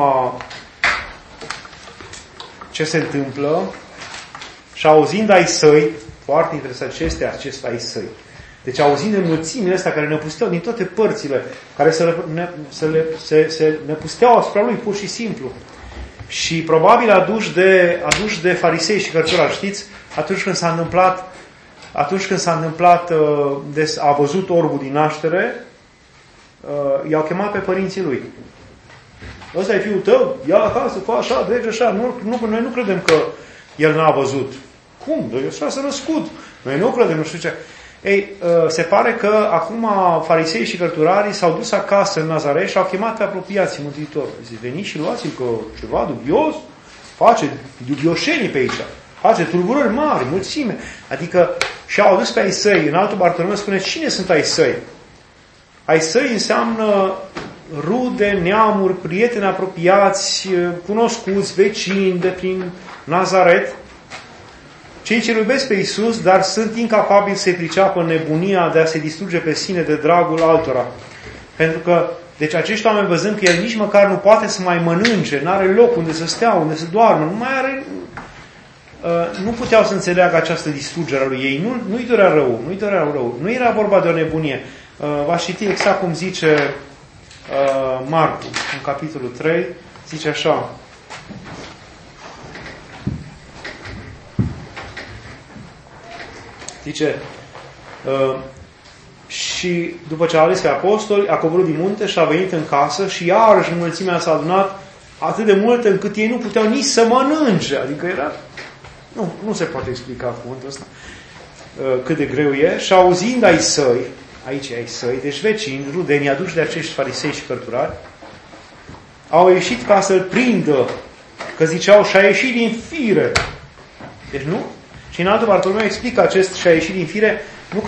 ce se întâmplă. Și auzind ai săi, foarte interesant, ce este acesta ai săi? Deci auzind de mulțimile astea care ne pusteau din toate părțile, care se năpusteau asupra lui pur și simplu. Și probabil aduși de farisei și cărturari, știți? Atunci când s-a întâmplat, a văzut orbul din naștere, i-au chemat pe părinții lui. ăsta e fiul tău, ia la casă, fă așa, drege așa. Noi nu credem că el n-a văzut. Cum? Dar așa s-a născut. Noi nu credem, nu știu ce. Ei, se pare că acum farisei și cărturarii s-au dus acasă în Nazaret și au chemat pe apropiații Mântuitorului. Zice, veniți și luați-l că ceva dubios, face dubioșenii pe aici, face tulburări mari, mulțime. Adică și-au adus pe ai săi. În altul Bartolomeu spune, cine sunt ai săi? Ai săi înseamnă rude, neamuri, prieteni apropiați, cunoscuți, vecini de prin Nazaret. Cei ce iubesc pe Iisus, dar sunt incapabili să-i priceapă nebunia de a se distruge pe sine de dragul altora. Pentru că, deci acești oameni văzând că el nici măcar nu poate să mai mănânce, nu are loc unde să stea, unde să doarmă, nu mai are... nu puteau să înțeleagă această distrugere a lui ei. Nu-i dorea rău. Nu era vorba de o nebunie. V-aș citi exact cum zice Marcu, în capitolul 3, zice așa. Zice, și după ce a ales pe apostoli, a coborât din munte și a venit în casă și iarăși mulțimea s-a adunat atât de mult încât ei nu puteau nici să mănânce. Adică era... Nu se poate explica cuvântul ăsta cât de greu e. Și auzind ai săi, aici ai săi, deci vecini, rudeni, aduși de acești farisei și cărturari, au ieșit ca să-l prindă, că ziceau, și-a ieșit din fire. Deci nu? Și în altul Bartolomeu explică acest și-a ieșit din fire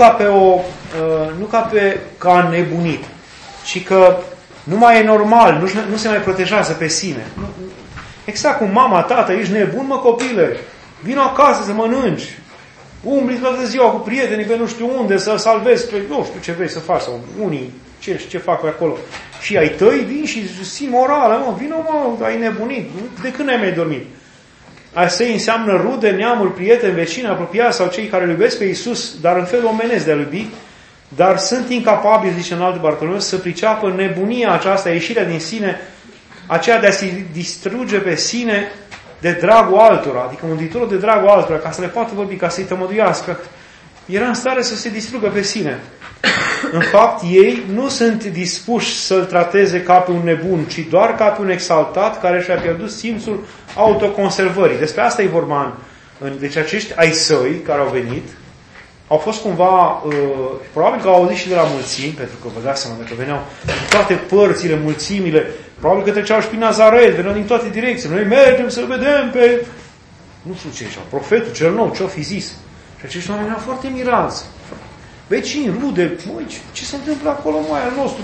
nu ca nebunit, ci că nu mai e normal, nu se mai protejează pe sine. Exact cum mama, tată, ești nebun, mă copile, vino acasă să mănânci, umbli toată ziua cu prietenii pe nu știu unde, să salvezi pe nu știu ce vrei să faci, sau unii ce fac pe acolo. Și ai tăi vin și susțin morală, vino mă, ai nebunit, de când ai mai dormit? Asta înseamnă rude, neamuri, prieteni, vecini, apropiați sau cei care îl iubesc pe Iisus, dar în fel omenesc de a iubi, dar sunt incapabili, zice în altul Bartolomeu, să priceapă nebunia aceasta, ieșirea din sine, aceea de a se distruge pe sine de dragul altora, adică Mântuitorul de dragul altora, ca să le poată vorbi, ca să-i tămăduiască. Era în stare să se distrugă pe sine. În fapt, ei nu sunt dispuși să-l trateze ca pe un nebun, ci doar ca pe un exaltat care și-a pierdut simțul autoconservării. Despre asta e vorba. Deci acești ai săi care au venit, au fost cumva, probabil că au auzit și de la mulțimi, pentru că vă dați seama, dacă veneau din toate părțile, mulțimile, probabil că treceau și prin Nazaret, veneau din toate direcțiile. Noi mergem să-l vedem pe, nu știu ce ești, profetul cel nou, ce-o fi zis. Și acești oameni erau foarte mirați. Vecini, rude, măi, ce se întâmplă acolo, mai al nostru?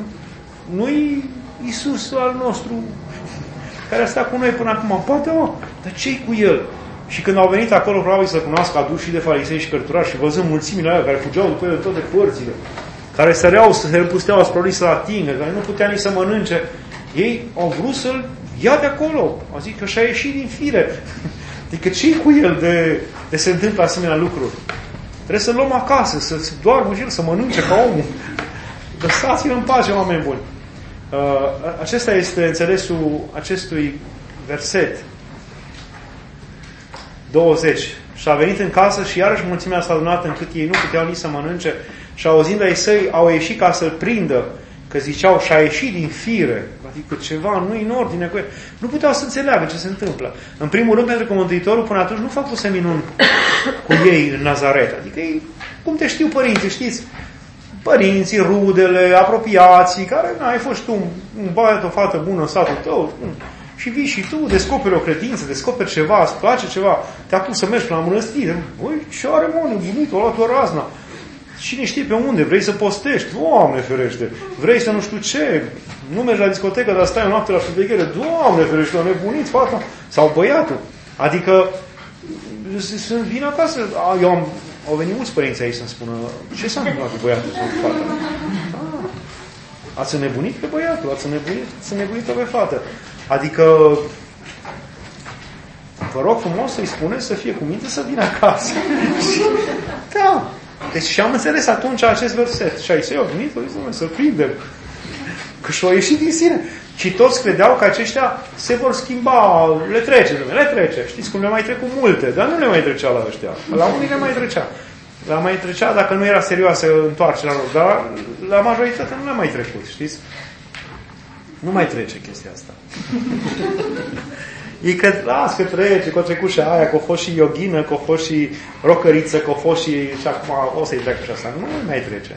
Nu-i Iisus al nostru, care a stat cu noi până acum. Poate, dar ce-i cu el? Și când au venit acolo, probabil să cunoască aduși și de farisei și cărturari și văzând mulțimile alea care fugeau după el în toate părțile, care săreau, se împusteau asupra lui să-l atingă, care nu putea nici să mănânce, ei au vrut să-l ia de acolo. Au zis că și-a ieșit din fire. Adică ce-i cu el de se întâmplă asemenea lucruri? Trebuie să-l luăm acasă, să doarmă și el, să mănânce ca omul. Lăsați-l în pace, oameni buni. Acesta este înțelesul acestui verset. 20. Și a venit în casă și iarăși mulțimea s-a adunat încât ei nu puteau nici să mănânce și auzind ai săi au ieșit ca să-l prindă, că ziceau și-a ieșit din fire. Adică ceva nu-i în ordine cu el. Nu puteau să înțeleagă ce se întâmplă. În primul rând pentru că Mântuitorul până atunci nu făcuse minuni cu ei în Nazaret. Adică ei, cum te știu părinții, știți? Părinții, rudele, apropiații, care ai fost tu un băiat, o fată bună în satul tău, și vii și tu, descoperi o credință, descoperi ceva, îți place ceva, te apuci să mergi la mănăstire. Băi, ce are mă, nebunit, o luat o razna. Cine știe pe unde, vrei să postești, Doamne ferește, vrei să nu știu ce, nu mergi la discotecă, dar stai o noapte la suveghere, Doamne ferește, o nebunit fata sau băiatul. Adică, vin acasă, au venit mulți părinți aici să-mi spună, ce s-a întâmplat cu băiatul sau cu fata? Ați înnebunit pe băiatul, ați înnebunit-o pe fată. Adică, vă rog frumos să-i spuneți să fie cu minte să vină acasă. Da. Deci și am înțeles atunci acest verset. Și aici eu venit, să-l prindem. Că și-o ieșit din sine. Și toți credeau că aceștia se vor schimba, le trece. Știți cum le mai trecut multe, dar nu le mai trecea la ăștia. La unii le mai trecea. Le mai trecea dacă nu era serioasă întoarcerea lor, dar la majoritatea nu le mai trecut, știți? Nu mai trece chestia asta. E că, las că trece, că a trecut și aia, că a fost și yoghină, că a fost și rocăriță, că a fost și acum o să-i treacă și asta. Nu mai trece.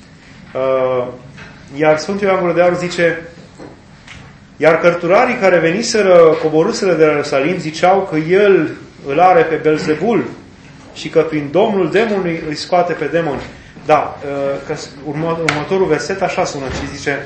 Iar Sfântul Ioan Gură de Aur zice: iar cărturarii care veniseră, coborâsele de la Ierusalim, ziceau că el îl are pe Belzebul și că prin Domnul demonului îi scoate pe demoni. Da, că următorul verset așa sună și zice: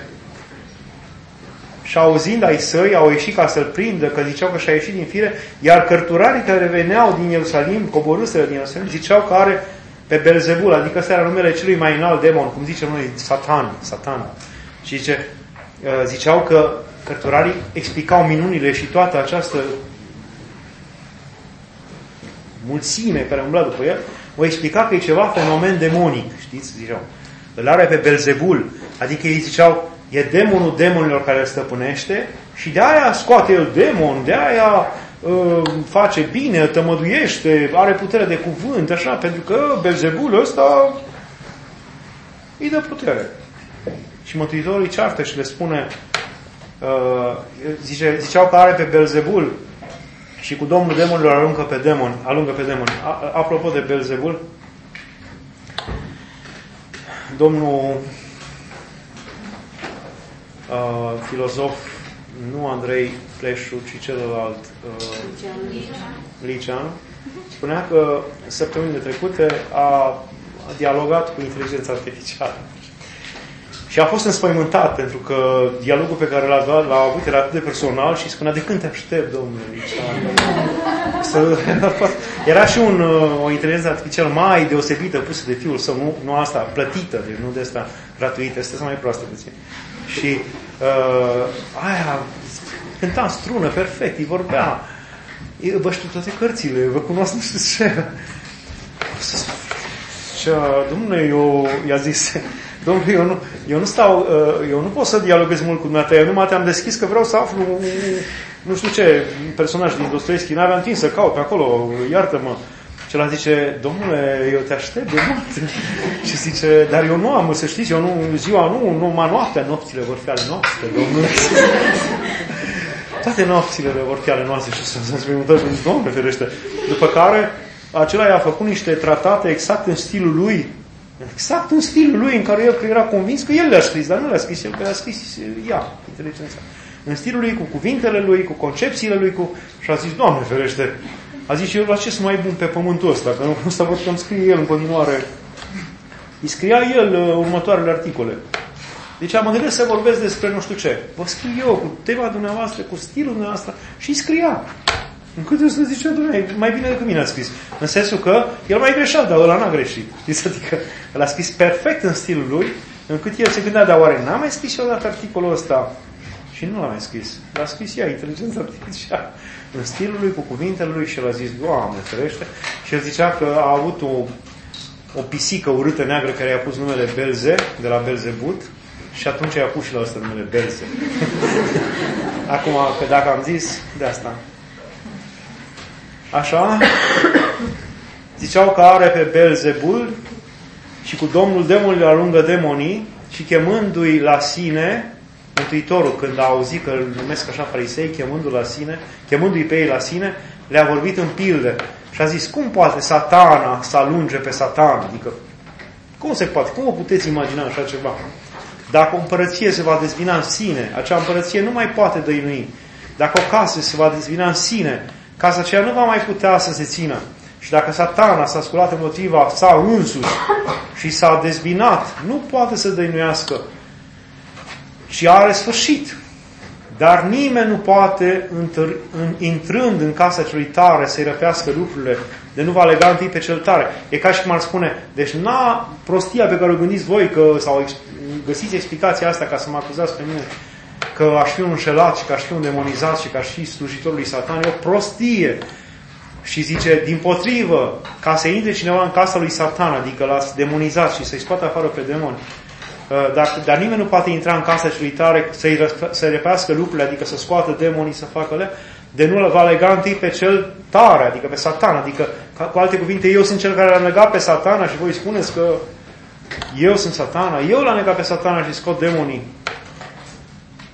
și auzind ai săi, au ieșit ca să-l prindă, că ziceau că și-a ieșit din fire, iar cărturarii care veneau din Ierusalim, coborâsele din Ierusalim, ziceau că are pe Belzebul, adică ăsta era numele celui mai înalt demon, cum zicem noi, Satan. Și ziceau că cărturarii explicau minunile și toată această mulțime care umbla după el, o explica că e ceva fenomen demonic, știți? Ziceau, îl are pe Belzebul, adică ei ziceau, e demonul demonilor care îl stăpânește și de aia scoate el demon, de aia face bine, tămăduiește, are putere de cuvânt, așa, pentru că Belzebul ăsta îi dă putere. Și Mântuitorul îi ceartă și le spune, ziceau că are pe Belzebul și cu Domnul demonilor alungă pe demoni. Apropo de Belzebul, domnul filozof, nu Andrei Pleșu, ci celălalt Liceanu, spunea că săptămânile trecute a dialogat cu inteligența artificială. Și a fost înspăimântat, pentru că dialogul pe care l-a avut era atât de personal și spunea, de când te aștept, domnule Liceanu? Era și o inteligență artificială mai deosebită pusă de fiul său, nu asta, plătită, deci nu de asta gratuită, este mai proastă puțin. Și aia cânta în strună, perfect, îi vorbea. Vă știu toate cărțile, vă cunosc nu știu ce. Și domnule, i-a zis, domnule, eu nu pot să dialoghez mult cu dumneata, eu numai te-am deschis că vreau să aflu nu știu ce personaj din Dostoevski, n-aveam timp să caut pe acolo, iartă-mă. Și ăla zice, domnule, eu te aștept de mult. Și zice, dar eu nu am, să știți, eu nu, ziua nu, numai noaptea, nopțile vor fi ale noastre, domnule. Toate nopțile vor fi ale noastre și să-mi spune, domnule, ferește. După care, acela i-a făcut niște tratate exact în stilul lui, în care el era convins că el le-a scris, dar nu le-a scris el, că le-a scris ea, inteligența. În stilul lui, cu cuvintele lui, cu concepțiile lui, și a zis, Doamne ferește, a zis eu, la ce sunt mai bun pe pământul ăsta, că nu ăsta văd că îmi scrie el în continuare. Îi scria el următoarele articole. Deci am gândit să vorbesc despre nu știu ce. Vă scriu eu cu tema dumneavoastră, cu stilul dumneavoastră și scria. Încât eu să zicea, Doamne, mai bine decât mine a scris. În sensul că el mai greșea, dar ăla n-a greșit. Adică el a scris perfect în stilul lui, încât el se gândea, dar oare n-a mai scris și odată articolul ăsta? Și nu l-a mai scris. L-a scris ea, inteligența artificială, în stilul lui, cu cuvintele lui și el a zis, Doamne ferește. Și el zicea că a avut o pisică urâtă neagră care i-a pus numele Belze, de la Belzebut, și atunci i-a pus și la ăsta numele Belze. Acum, că dacă am zis, de asta. Așa, ziceau că are pe Belzebul și cu Domnul demonilor alungă demonii și chemându-i la sine, Mântuitorul, când a auzit că îl numesc așa farisei, chemându-i pe ei la sine, le-a vorbit în pilde și a zis, cum poate Satana să alunge pe Satan? Adică, cum se poate? Cum o puteți imagina așa ceva? Dacă o împărăție se va dezbina în sine, acea împărăție nu mai poate dăinui. Dacă o casă se va dezbina în sine, casa aceea nu va mai putea să se țină. Și dacă Satana s-a sculat împotriva sa însuși și s-a dezbinat, nu poate să dăinuiască. Și are sfârșit. Dar nimeni nu poate, intrând în casa celui tare, să-i răpească lucrurile, de nu va lega întâi pe cel tare. E ca și cum ar spune, deci prostia pe care o gândiți voi, sau găsiți explicația asta ca să mă acuzați pe mine, că aș fi un înșelat și că aș fi un demonizat și că aș fi slujitorul lui Satan, e o prostie. Și zice, dimpotrivă, ca să intre cineva în casa lui Satan, adică l-ați demonizat și să-i scoată afară pe demoni, dar nimeni nu poate intra în casa celui tare să-i repească lucrurile, adică să scoată demonii, să facă le, de nu va lega întâi pe cel tare, adică pe Satan. Adică, cu alte cuvinte, eu sunt cel care l-a negat pe Satana și voi spuneți că eu sunt Satana, eu l-am negat pe Satana și scot demonii.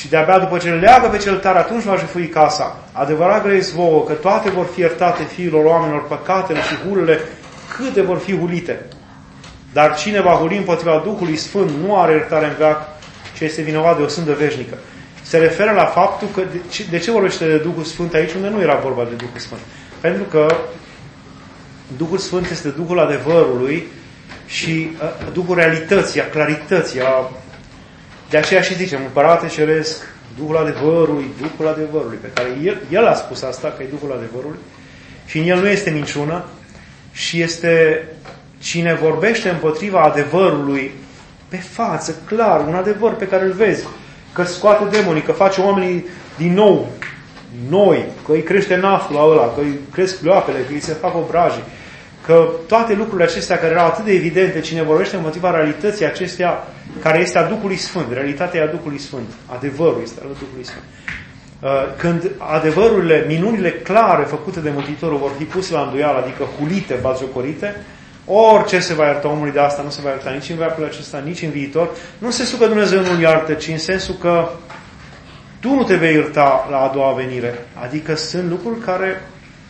Și de-abia după ce îl leagă pe cel tare, atunci va jefui casa. Adevărat grăiesc vouă că toate vor fi iertate fiilor oamenilor păcatele și hulele, câte vor fi hulite. Dar cine va huli împotriva Duhului Sfânt nu are iertare în veac, ci este vinovat de o sândă veșnică. Se referă la faptul că de ce vorbește de Duhul Sfânt aici unde nu era vorba de Duhul Sfânt? Pentru că Duhul Sfânt este Duhul adevărului și Duhul realității, a clarității. De aceea și zicem, Împărate Ceresc, Duhul adevărului, pe care El a spus asta, că e Duhul adevărului, și în El nu este minciună, și este cine vorbește împotriva adevărului pe față, clar, un adevăr pe care îl vezi, că scoate demonii, că face oamenii din nou noi, că îi crește naftul la ăla, că îi cresc pleoapele, că îi se fac obrajii, că toate lucrurile acestea care erau atât de evidente, cine vorbește împotriva realității acestea, care este a Duhului Sfânt, realitatea e a Duhului Sfânt, adevărul este al Duhului Sfânt. Când adevărurile, minunile clare făcute de Mântuitorul vor fi puse la îndoială, adică hulite, batjocorite, orice se va ierta omului de asta, nu se va ierta nici în veacul acesta, nici în viitor. Nu în sensul că Dumnezeu nu-l iartă, ci în sensul că tu nu te vei ierta la a doua venire. Adică sunt lucruri care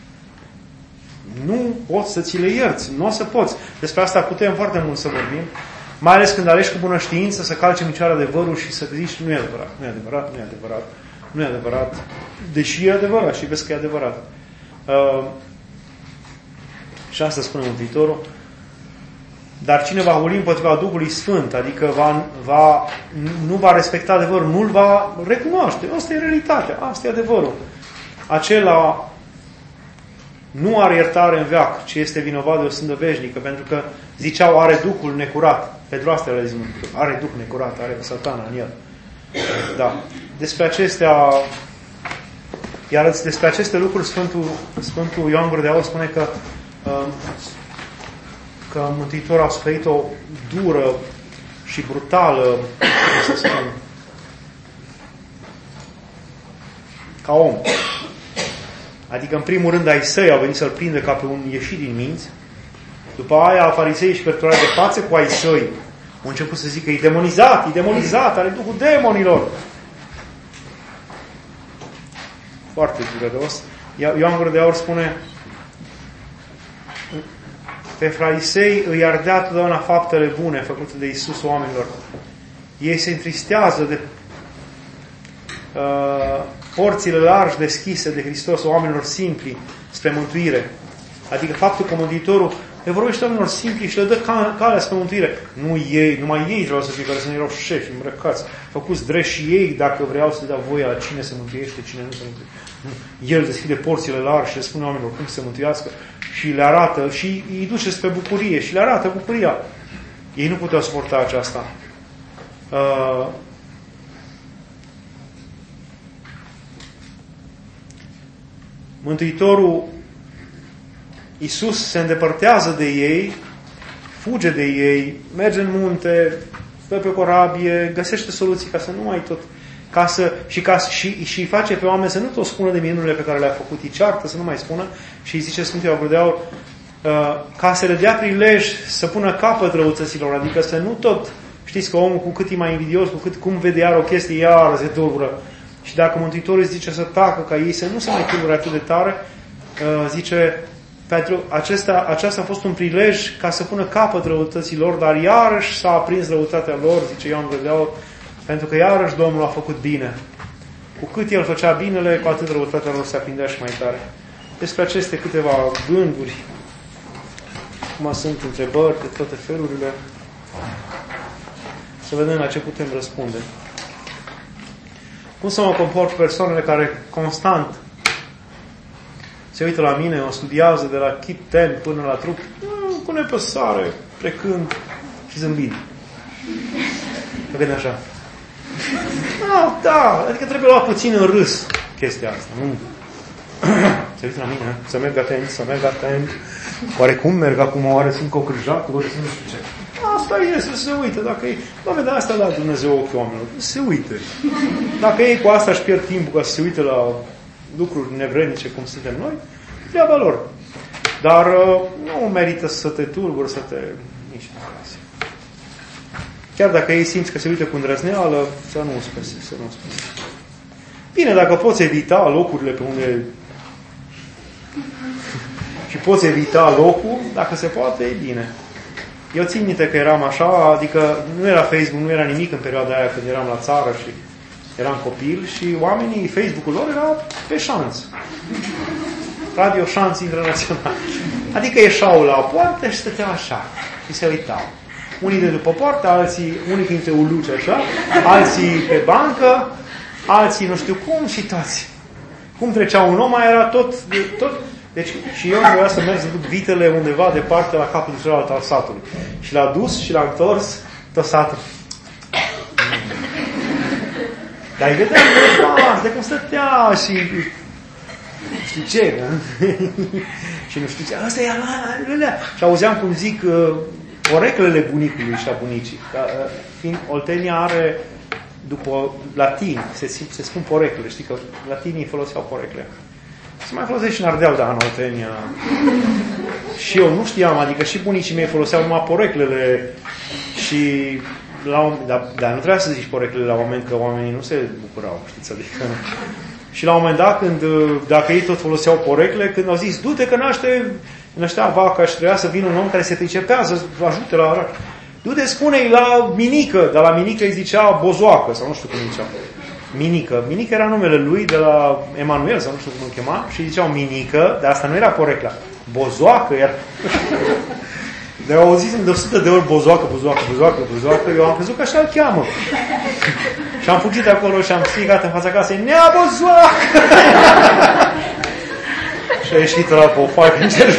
nu poți să ți le ierți, nu o să poți. Despre asta putem foarte mult să vorbim, mai ales când alegi cu bună știință să calci în picioare adevărul și să zici nu e adevărat, nu e adevărat, nu e adevărat, nu e adevărat, deși e adevărat și vezi că e adevărat. Și asta spune Mântuitorul. Dar cine va huli împotriva Duhului Sfânt, adică nu va respecta adevărul, nu-l va recunoaște. Asta e realitatea, asta e adevărul. Acela nu are iertare în veac, ci este vinovat de o sândă veșnică, pentru că ziceau are Duhul necurat. Pentru asta le zic, are Duh necurat, are Satana în el. Da. Despre acestea, iar despre aceste lucruri Sfântul Ioan Gură de Aur spune că Mântuitorul a suferit o dură și brutală, cum să spun, ca om. Adică, în primul rând, ai săi au venit să-l prindă ca pe un ieșit din minți. După aia, fariseii și perturari de față cu ai săi au început să zică, e demonizat, are Duhul demonilor. Foarte dureros. Ioan Gură de Aur spune, pe farisei îi ardea totdeauna faptele bune făcute de Iisus oamenilor. Ei se întristează de porțile largi deschise de Hristos oamenilor simpli spre mântuire. Adică faptul că Mântuitorul le vorbește oamenilor simpli și le dă calea spre mântuire. Numai ei vreau să fie care să nu erau șefi, îmbrăcați, făcuți drept și ei dacă vreau să dea voia la cine se mântuiește, cine nu se mântuiește. El deschide porțile largi și le spune oamenilor cum să se mântuiască și le arată și îi duce spre bucurie și le arată bucuria. Ei nu puteau suporta aceasta. Mântuitorul Iisus se îndepărtează de ei, fuge de ei, merge în munte, stă pe corabie, găsește soluții ca să nu mai tot... Și face pe oameni să nu tot spună de minunile pe care le-a făcut, îi ceartă să nu mai spună și îi zice Sfântul Ioan Gură de Aur, ca să le dea prilej să pună capăt răutăților, adică să nu tot, știți că omul cu cât e mai invidios, cu cât cum vede iar o chestie, iar se tulbură. Și dacă Mântuitorul îți zice să tacă ca ei, să nu se mai tulbure atât de tare, zice, pentru aceasta a fost un prilej ca să pună capăt răutăților, dar iarăși s-a aprins răutatea lor, zice Ioan Gură de Aur, pentru că iarăși Domnul a făcut bine. Cu cât El făcea binele, cu atât răutatea lor se aprindea și mai tare. Despre aceste câteva gânduri, cum sunt întrebări de toate felurile, să vedem la ce putem răspunde. Cum să mă comport cu persoanele care constant se uită la mine, o studiază de la chip ten până la trup, cu nepăsare, plecând și zâmbind. Mă gândesc așa. Da, adică trebuie luat puțin în râs chestia asta. Nu. Se uită la mine, să merg atent. Oare cum merg acum? Oare sunt cocrâjat? Oare sunt nu știu ce? Asta este, să se uite. Dacă ei, Doamne, de asta a dat Dumnezeu ochii oamenilor. Să se uite. Dacă ei cu asta își pierd timpul ca să se uite la lucruri nevrednice cum suntem noi, treaba lor. Dar nu merită să te tulburi, să te... nici în caz. chiar dacă ei simți că se uită cu îndrăzneală, să nu spune. Bine, dacă poți evita locurile pe unde și poți evita locul, dacă se poate, e bine. Eu țin minte că eram așa, adică nu era Facebook, nu era nimic în perioada aia când eram la țară și eram copil și oamenii, Facebook-ul lor era pe șanț. Radio Șanț Internațional. Adică ieșau la poartă și stăteau așa și se uitau. Unii de după poartă, alții, unii dintre uluci așa, alții pe bancă, alții nu știu cum și toți. Cum trecea un om, mai era tot. Deci și eu vreau să merg să duc vitele undeva departe la capul celălalt al satului. Și l-a dus și l-a întors tot satul. Dar îi vedeam de cum stătea și știu ce, și nu știu ce, ăsta e ala. Și auzeam cum zic poreclele bunicului și a bunicii. Fiind Oltenia are, după latin, se spun poreclele. Știi că latinii foloseau porecle. Se mai folosește și în Ardeal, dar în Oltenia. Și eu nu știam, adică și bunicii mei foloseau numai poreclele și dar nu trebuia să zici poreclele la moment, că oamenii nu se bucurau, știți, adică. Și la un moment dat, dacă ei tot foloseau porecle, când au zis, du-te că năștea vaca și trebuia să vină un om care se pricepea să ajute la arac. Du-te, spune-i la Minică, dar la Minică îi zicea Bozoacă, sau nu știu cum îi zicea. Minică. Minică era numele lui de la Emanuel, sau nu știu cum îl chema, și îi ziceau Minică, dar asta nu era porecla. Bozoacă era. De au auzit de 100 de ori Bozoacă, eu am crezut că așa îl cheamă. Și am fugit de acolo și am strigat în fața casei, Nea Bozoacă! Și a ieșit ăla pe o facă în cer.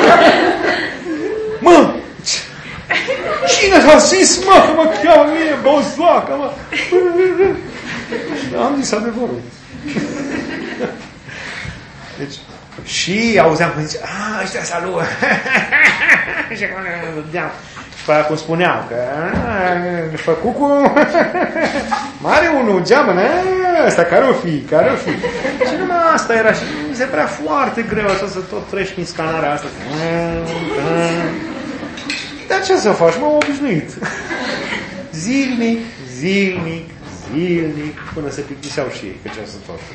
Mă! Cine a zis, mă, că mă cheamă mie Bozoacă, mă? Și am zis adevărul. Deci, și auzeam cum zice, ăștia salut! Și pe aia cum spuneam, că își fă cucu, mare unul, geamănă, ăsta care-o fi? Și numai asta era și mi se părea foarte greu așa să tot treci prin scanarea asta. Dar ce să faci? M-am obișnuit. Zilnic, până se plictiseau și ei, că ce să fac.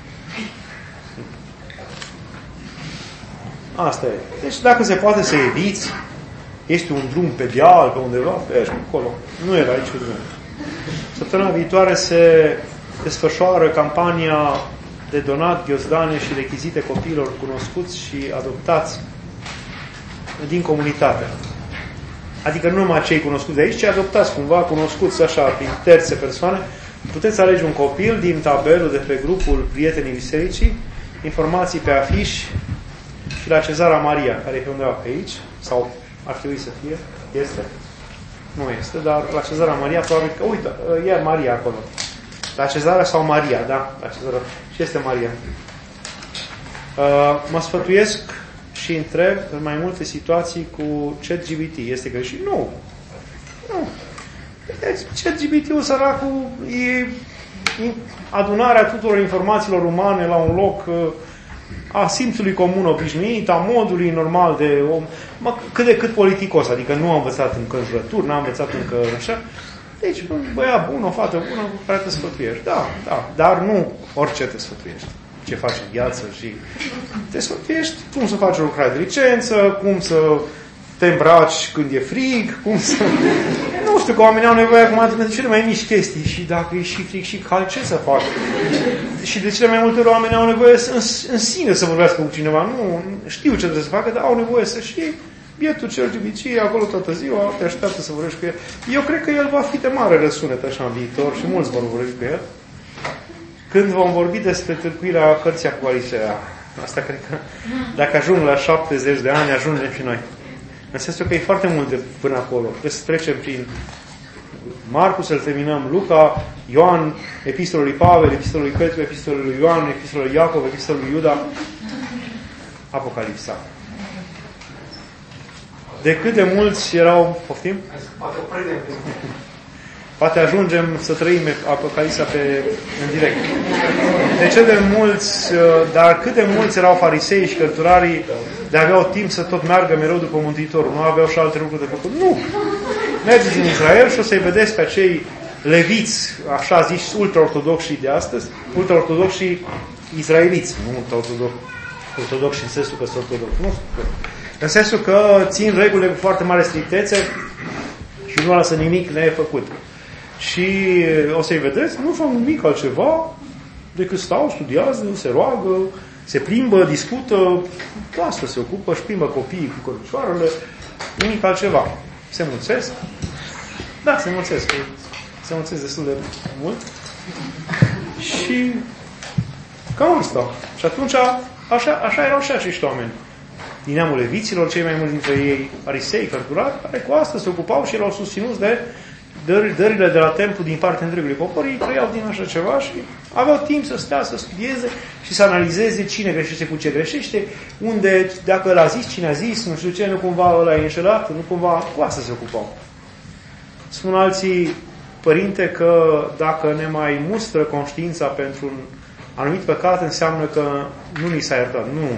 Asta e. Deci dacă se poate să eviți, este un drum pe deal, pe undeva, pe aici, acolo. Nu era aici drum. Săptămâna viitoare se desfășoară campania de donat ghiozdane și rechizite copiilor cunoscuți și adoptați din comunitate. Adică nu numai cei cunoscuți de aici, ci adoptați cumva cunoscuți așa, prin terțe persoane. Puteți alege un copil din tabelul de pe grupul Prietenii Bisericii, informații pe afiș și la Cezara Maria, care e pe undeva pe aici, sau ar trebui să fie. Este? Nu este, dar la Cezara Maria probabil că, uite, e Maria acolo. La Cezara sau Maria, da? La Cezara. Și este Maria. Mă sfătuiesc și întreb în mai multe situații cu ChatGPT. Este greșit? Nu. Deci, ChatGPT-ul săracul e adunarea tuturor informațiilor umane la un loc, a simțului comun obișnuit, a modului normal de om, cât de cât politicos, adică nu am învățat încă înjurături, n-am învățat încă așa. Deci, un băiat bun, o fată bună cu care te sfătuiești. Da, dar nu orice te sfătuiești. Ce faci în viață și te sfătuiești cum să faci o lucrare de licență, cum să te îmbraci când e frig, cum să... Nu știu, că oamenii au nevoie acum de cele mai mici chestii și dacă e și frig și cald, ce să fac? Și de cele mai multe ori oamenii au nevoie în sine să vorbească cu cineva. Nu știu ce trebuie să facă, dar au nevoie să știe. Bietul cel de acolo toată ziua, te așteaptă să vorbești cu el. Eu cred că el va fi de mare răsunet așa în viitor și mulți vor vorbi cu el. Când vom vorbi despre târcuirea cărții Apocalipsei, asta cred că dacă ajung la 70 de ani, ajungem și noi. În sensul că e foarte mult de până acolo. Trebuie să trecem prin Marcu, să-l terminăm, Luca, Ioan, Epistolul lui Pavel, Epistolul lui Petru, Epistolul lui Ioan, Epistolul lui Iacov, Epistolul lui Iuda, Apocalipsa. De cât de mulți erau... Poftim? Poate ajungem să trăim Apocalipsa în direct. De ce de mulți, dar cât de mulți erau farisei și cărturarii de aveau timp să tot meargă mereu după Mântuitorul? Nu aveau și alte lucruri de făcut? Nu! Mergeți în Israel și o să-i vedeți pe acei leviți, așa zici, ultraortodoxi de astăzi, ultraortodoxi israeliți, nu ortodoxi în sensul că sunt ortodoxi, nu? În sensul că țin regulile cu foarte mare strictețe și nu lasă nimic nefăcut. Și o să-i vedeți, nu fac nimic altceva decât stau, studiază, se roagă, se plimbă, discută, asta se ocupă, își plimbă copiii cu cărăcioarele, nimic altceva. Se mulțesc. Da, se mulțesc. Se mulțesc destul de mult. Și cam asta. Și atunci, așa erau și acești oameni. Din neamul leviților, cei mai mulți dintre ei arisei, cărturari, care cu asta se ocupau și erau susținuți de dările de la templu din partea întregului popor. Ei trăiau din așa ceva și aveau timp să stea, să studieze și să analizeze cine greșește cu ce greșește, unde, dacă l-a zis, cine a zis, nu știu ce, nu cumva ăla e înșelat, nu cumva, cu asta se ocupau. Spun alții, părinte, că dacă ne mai mustră conștiința pentru un anumit păcat, înseamnă că nu ni s-a iertat. Nu.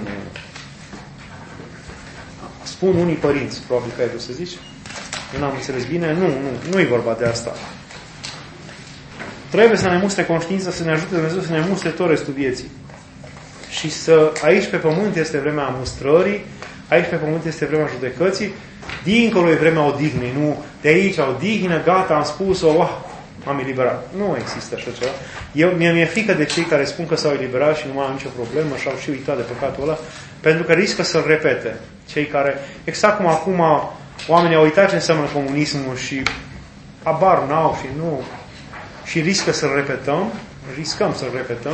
Spun unii părinți, probabil că ai vrut să zici. Eu n-am înțeles bine. Nu e vorba de asta. Trebuie să ne mustre conștiința, să ne ajute Dumnezeu să ne mustre tot restul vieții. Și aici pe pământ este vremea mustrării, aici pe pământ este vremea judecății, dincolo e vremea odihnei, nu de aici, odihnă, gata, am spus-o, m-am eliberat. Nu există așa ceva. Mi-e frică de cei care spun că s-au eliberat și nu mai au nicio problemă și au și uitat de păcatul ăla, pentru că riscă să-l repete. Cei care, exact cum acum oamenii au uitat ce înseamnă comunismul și habar n-au și riscă să-l repetăm, riscăm să-l repetăm,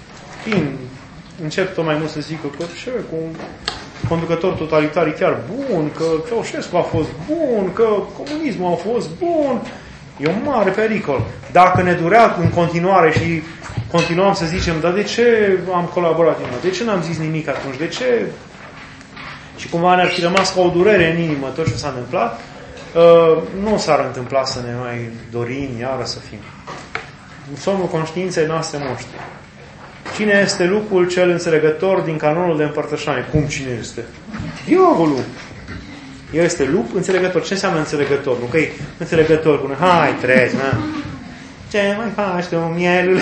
încep tot mai mult să zică că cu un conducător totalitar e chiar bun, că Ceaușescu a fost bun, că comunismul a fost bun. E un mare pericol. Dacă ne durea în continuare și continuăm să zicem, dar de ce am colaborat din nou? De ce n-am zis nimic atunci? De ce? Și cumva ne-ar fi rămas ca o durere în inimă tot ce s-a întâmplat, nu s-ar întâmpla să ne mai dorim iară să fim. Somnul conștiinței noastre moștri. Cine este lupul cel înțelegător din canonul de împărtășanie? Cum cine este? Diavolul. El este lup înțelegător. Ce înseamnă înțelegător? Nu că e înțelegător cu hai, treci, na. Ce mai faci tu, mielule?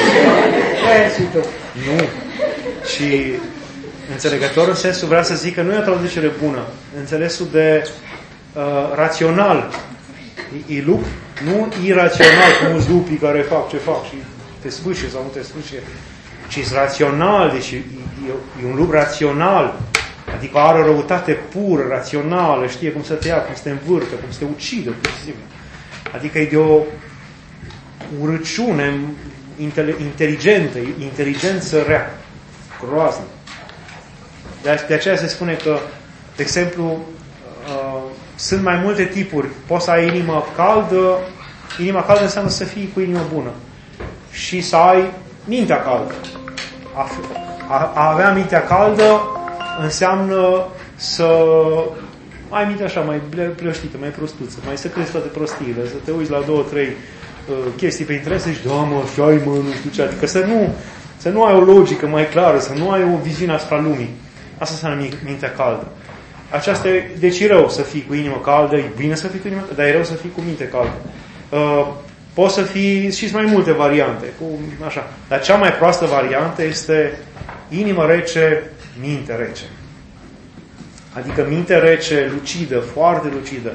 Nu. Și înțelegător în sensul, vrea să zic că nu e o traducere bună. Înțelesul de rațional. E lup, nu irațional, cum mulți lupii care fac ce fac și te sfârșie sau nu te sfârșie. Ci rațional, deci e un lup rațional. Adică are o răutate pură, rațională, știe cum să te ia, cum să te învârtă, cum să te ucidă, pur și simplu. Adică e de o urăciune inteligentă, inteligență rea, groază. De aceea se spune că, de exemplu, sunt mai multe tipuri. Poți să ai inimă caldă. Inima caldă înseamnă să fii cu inimă bună. Și să ai mintea caldă. A avea mintea caldă înseamnă să ai mintea așa mai plăștită, mai prostuță, mai să crezi toate prostiile, să te uiți la 2-3 chestii pe internet și da, mă, și ai, mă, nu știu ce, adică să nu ai o logică mai clară, să nu ai o viziune asupra lumii. Asta înseamnă mintea caldă. Aceasta e, deci e rău să fii cu inimă caldă, e bine să fii cu inimă caldă, dar e rău să fii cu minte caldă. Poți să fii și mai multe variante, așa. Dar cea mai proastă variantă este inimă rece, minte rece. Adică minte rece, lucidă, foarte lucidă,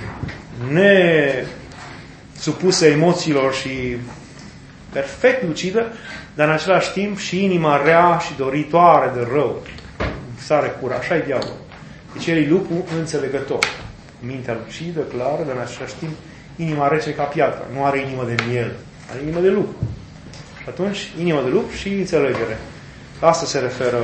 nesupusă emoțiilor și perfect lucidă, dar în același timp și inima rea și doritoare de rău. Sare cura, așa e diavolul. Deci el e lupul înțelegător. Mintea lucidă, clară, dar în același timp inima rece ca piatra. Nu are inimă de miel, are inimă de lup. Și atunci, inimă de lup și înțelegere. La asta se referă.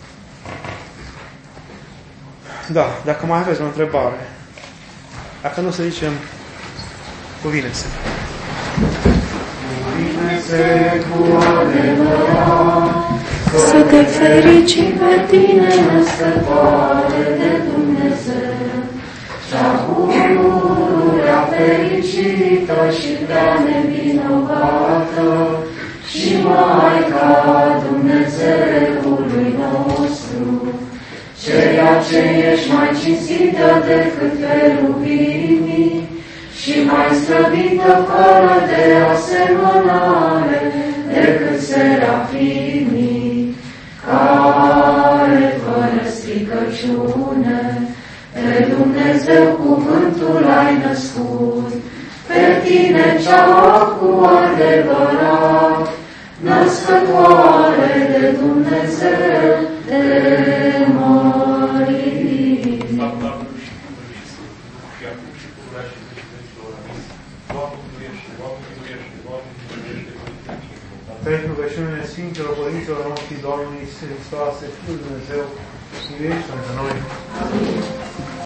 Da, dacă mai aveți o întrebare. Dacă nu, să zicem, cuvine-se. Cuvine-se cu adevărat, să te ferici pe tine, născătoare de Dumnezeu, cea pururea fericită și prea nevinovată, și Maica Dumnezeului nostru, ceea ce ești mai cinstită decât perubimii și mai slăvită fără de asemănare decât serafimii, care fără stricăciune pe Dumnezeu cuvântul ai născut, pe tine cea cu adevărat, născătoare de Dumnezeu, de mărire. Pentru rugăciunile Sfinților Părinților noștri, Domnului Iisus Hristos, Fiul Dumnezeu, miluiește-ne pe noi.